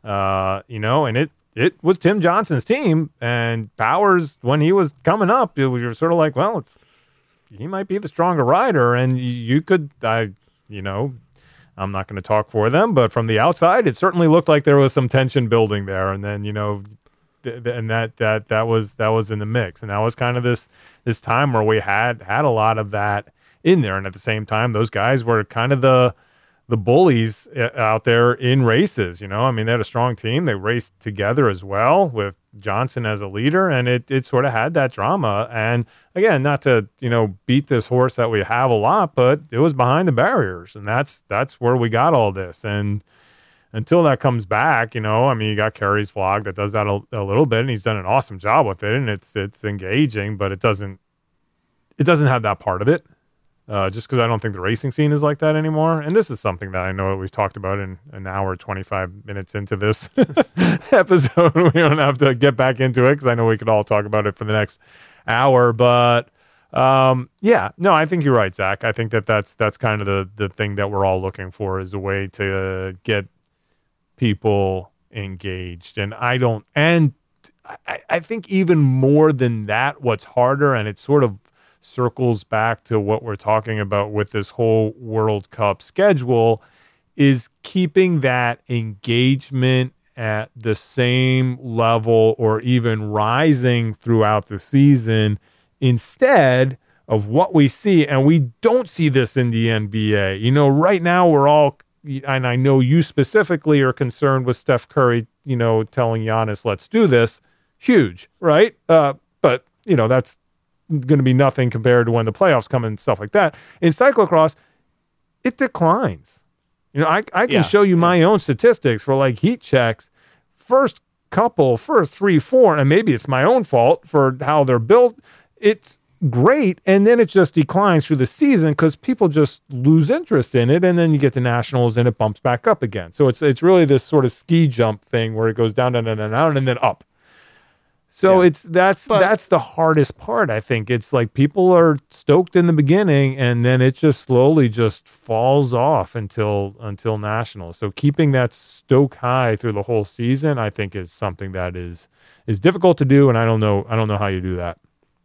You know, and it was Tim Johnson's team, and Powers, when he was coming up, you're sort of like, well, he might be the stronger rider, and you could, you know, I'm not going to talk for them, but from the outside, it certainly looked like there was some tension building there, and then, you know, and that was in the mix, and that was kind of this time where we had a lot of that in there, and at the same time, those guys were kind of the bullies out there in races, you know. I mean, they had a strong team. They raced together as well with Johnson as a leader, and it sort of had that drama. And again, not to, you know, beat this horse that we have a lot, but it was behind the barriers, and that's where we got all this. And until that comes back, you know, I mean, you got Kerry's vlog that does that a little bit, and he's done an awesome job with it, and it's engaging, but it doesn't have that part of it. Just because I don't think the racing scene is like that anymore. And this is something that I know we've talked about in an hour, 25 minutes into this episode. We don't have to get back into it because I know we could all talk about it for the next hour. But yeah, no, I think you're right, Zach. I think that's kind of the thing that we're all looking for, is a way to get people engaged. And I think even more than that, what's harder, and it's sort of circles back to what we're talking about with this whole World Cup schedule, is keeping that engagement at the same level or even rising throughout the season, instead of what we see. And we don't see this in the NBA. You know, right now we're all, and I know you specifically are concerned with Steph Curry, you know, telling Giannis, let's do this. Huge, right? But, you know, that's going to be nothing compared to when the playoffs come and stuff like that. In cyclocross, it declines. You know, I can show you my own statistics for like heat checks. First 3, 4, and maybe it's my own fault for how they're built. It's great, and then it just declines through the season because people just lose interest in it, and then you get to nationals and it bumps back up again. So it's really this sort of ski jump thing where it goes down, and then up. So that's the hardest part, I think. It's like people are stoked in the beginning, and then it just slowly just falls off until nationals. So keeping that stoke high through the whole season, I think, is something that is difficult to do, and I don't know how you do that.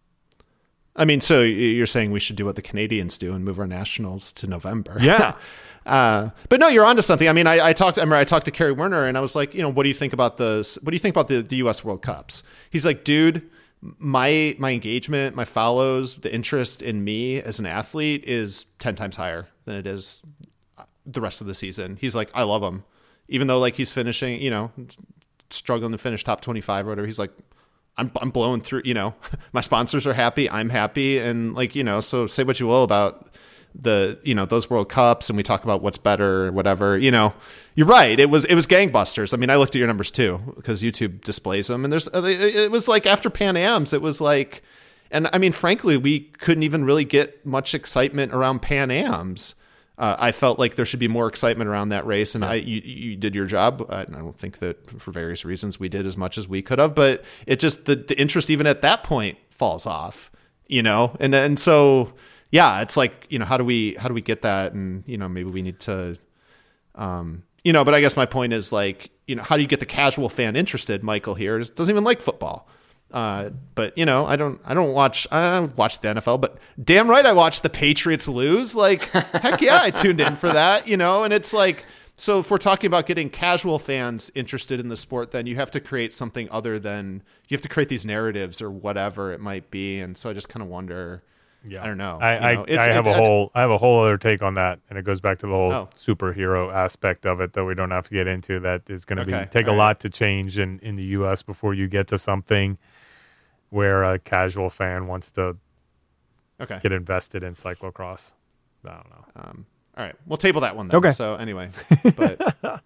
I mean, so you're saying we should do what the Canadians do and move our nationals to November? Yeah. But no, you're onto something. I mean, I talked to Kerry Werner, and I was like, you know, what do you think about the U.S. World Cups? He's like, dude, my engagement, my follows, the interest in me as an athlete is 10 times higher than it is the rest of the season. He's like, I love him. Even though like he's finishing, you know, struggling to finish top 25 or whatever. He's like, I'm blowing through, you know, my sponsors are happy. I'm happy. And like, you know, so say what you will about the, you know, those World Cups, and we talk about what's better or whatever, you know, you're right. It was gangbusters. I mean, I looked at your numbers too, because YouTube displays them, and it was like after Pan Ams, it was like, and I mean, frankly, we couldn't even really get much excitement around Pan Ams. I felt like there should be more excitement around that race, and you did your job. I don't think that for various reasons we did as much as we could have, but it just the interest even at that point falls off, and so it's like, how do we get that, and maybe we need to, but I guess my point is like, how do you get the casual fan interested? Michael here doesn't even like football. But I watch the NFL, but damn right I watched the Patriots lose. Like, heck yeah, I tuned in for that, and it's like, so if we're talking about getting casual fans interested in the sport, then you have to create something other than, you have to create these narratives or whatever it might be. And so I just kind of wonder, I don't know. I have a whole other take on that, and it goes back to the whole superhero aspect of it that we don't have to get into. That is going to take a lot to change in the U.S. before you get to something where a casual fan wants to get invested in cyclocross. I don't know. All right, we'll table that one then. Okay. So anyway, but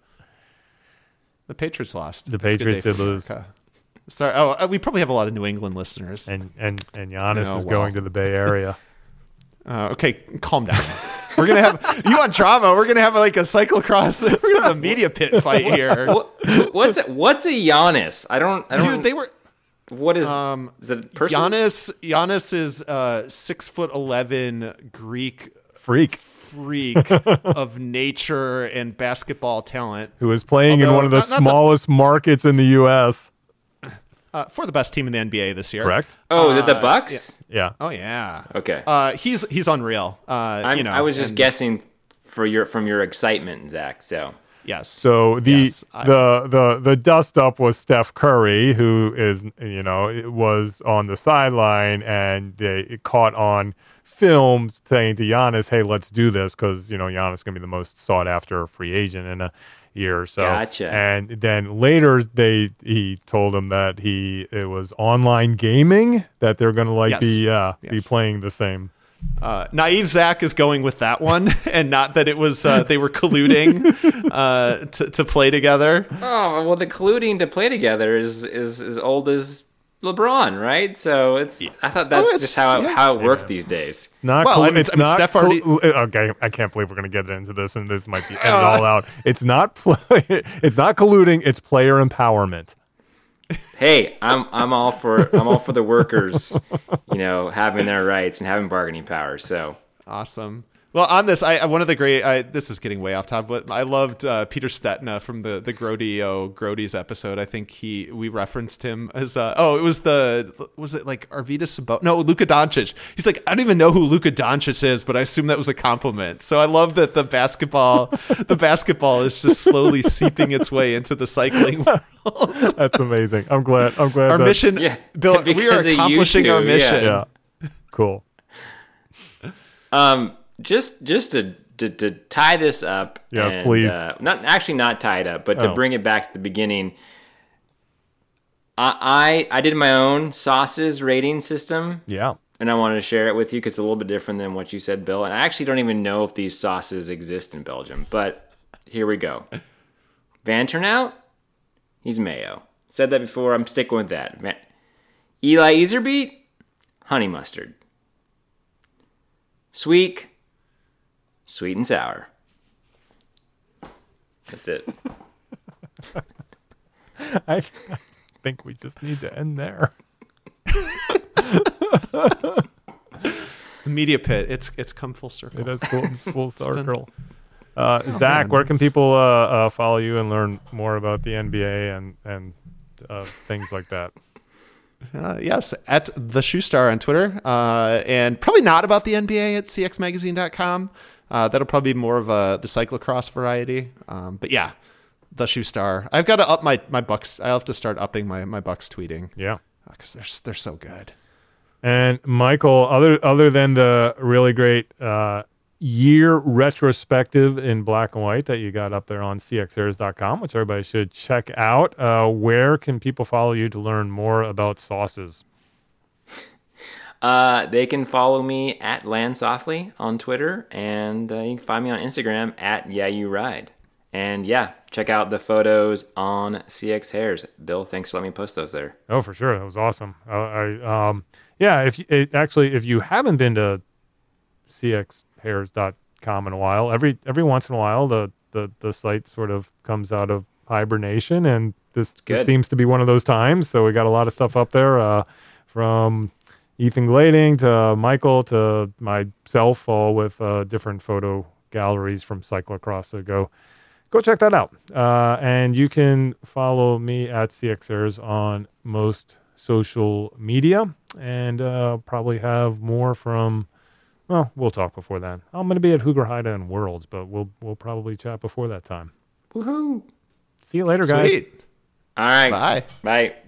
the Patriots lost. The Patriots did lose. Sorry. We probably have a lot of New England listeners. And Giannis is going to the Bay Area. Okay, calm down. We're gonna have you want drama. We're gonna have like a cyclocross. We're gonna have a media pit fight here. What's a Giannis? I don't. Dude, they were. What is it? Person? Giannis is 6'11" Greek freak of nature and basketball talent, who is playing in one of the smallest markets in the U.S. For the best team in the NBA this year. Correct. Oh, is it the Bucks? Yeah. Oh yeah. Okay. He's unreal. I was just guessing from your excitement, Zach. So. Yes. So the dust up was Steph Curry, who is was on the sideline, and they caught on film saying to Giannis, "Hey, let's do this," because Giannis is going to be the most sought after free agent in a year or so. Gotcha. And then later he told him that it was online gaming, that they're going to be playing the same. Naive Zach is going with that one, and not that it was they were colluding to play together. Oh well, the colluding to play together is as old as LeBron, right? So I thought that's just how it worked these days. It's not. Steph already. Okay, I can't believe we're going to get into this, and this might be edited all out. It's not. It's not colluding. It's player empowerment. Hey, I'm all for the workers, having their rights and having bargaining power. So awesome. Well, on this, one of the great. This is getting way off topic, but I loved Peter Stetina from the Grody's episode. I think we referenced him as was it like Arvydas Sabonis? No, Luka Doncic. He's like, I don't even know who Luka Doncic is, but I assume that was a compliment. So I love that the basketball is just slowly seeping its way into the cycling world. That's amazing. I'm glad. Our mission, Bill. We are accomplishing our mission. Yeah, cool. Just to tie this up. Yes, please. Not tie it up, but to bring it back to the beginning. I did my own sauces rating system. Yeah. And I wanted to share it with you because it's a little bit different than what you said, Bill. And I actually don't even know if these sauces exist in Belgium, but here we go. Van Turnhout, he's mayo. Said that before. I'm sticking with that. Eli Iserbyt, honey mustard. Sweet and sour. That's it. I think we just need to end there. The media pit. It's come full circle. It has full circle. Zach, where can people follow you and learn more about the NBA and things like that? Yes, at the Shoe Star on Twitter, and probably not about the NBA at cxmagazine.com. That'll probably be more of the cyclocross variety. But yeah, the Shoe Star. I've got to up my Bucks. I'll have to start upping my Bucks tweeting. Yeah, because they're so good. And Michael, other than the really great year retrospective in black and white that you got up there on cxairs.com, which everybody should check out, where can people follow you to learn more about sauces? They can follow me at LandSoftly on Twitter, and you can find me on Instagram at YeahYouRide. And yeah, check out the photos on CX Hairs. Bill, thanks for letting me post those there. Oh, for sure. That was awesome. If you haven't been to cxhairs.com common a while. Every once in a while, the site sort of comes out of hibernation, and this seems to be one of those times. So we got a lot of stuff up there from Ethan Glading to Michael to myself, all with different photo galleries from cyclocross. So go check that out. And you can follow me at CXers on most social media, and probably have more from, well, we'll talk before then. I'm going to be at Hoogerheide and Worlds, but we'll probably chat before that time. Woohoo! See you later, guys. Sweet. All right. Bye. Bye.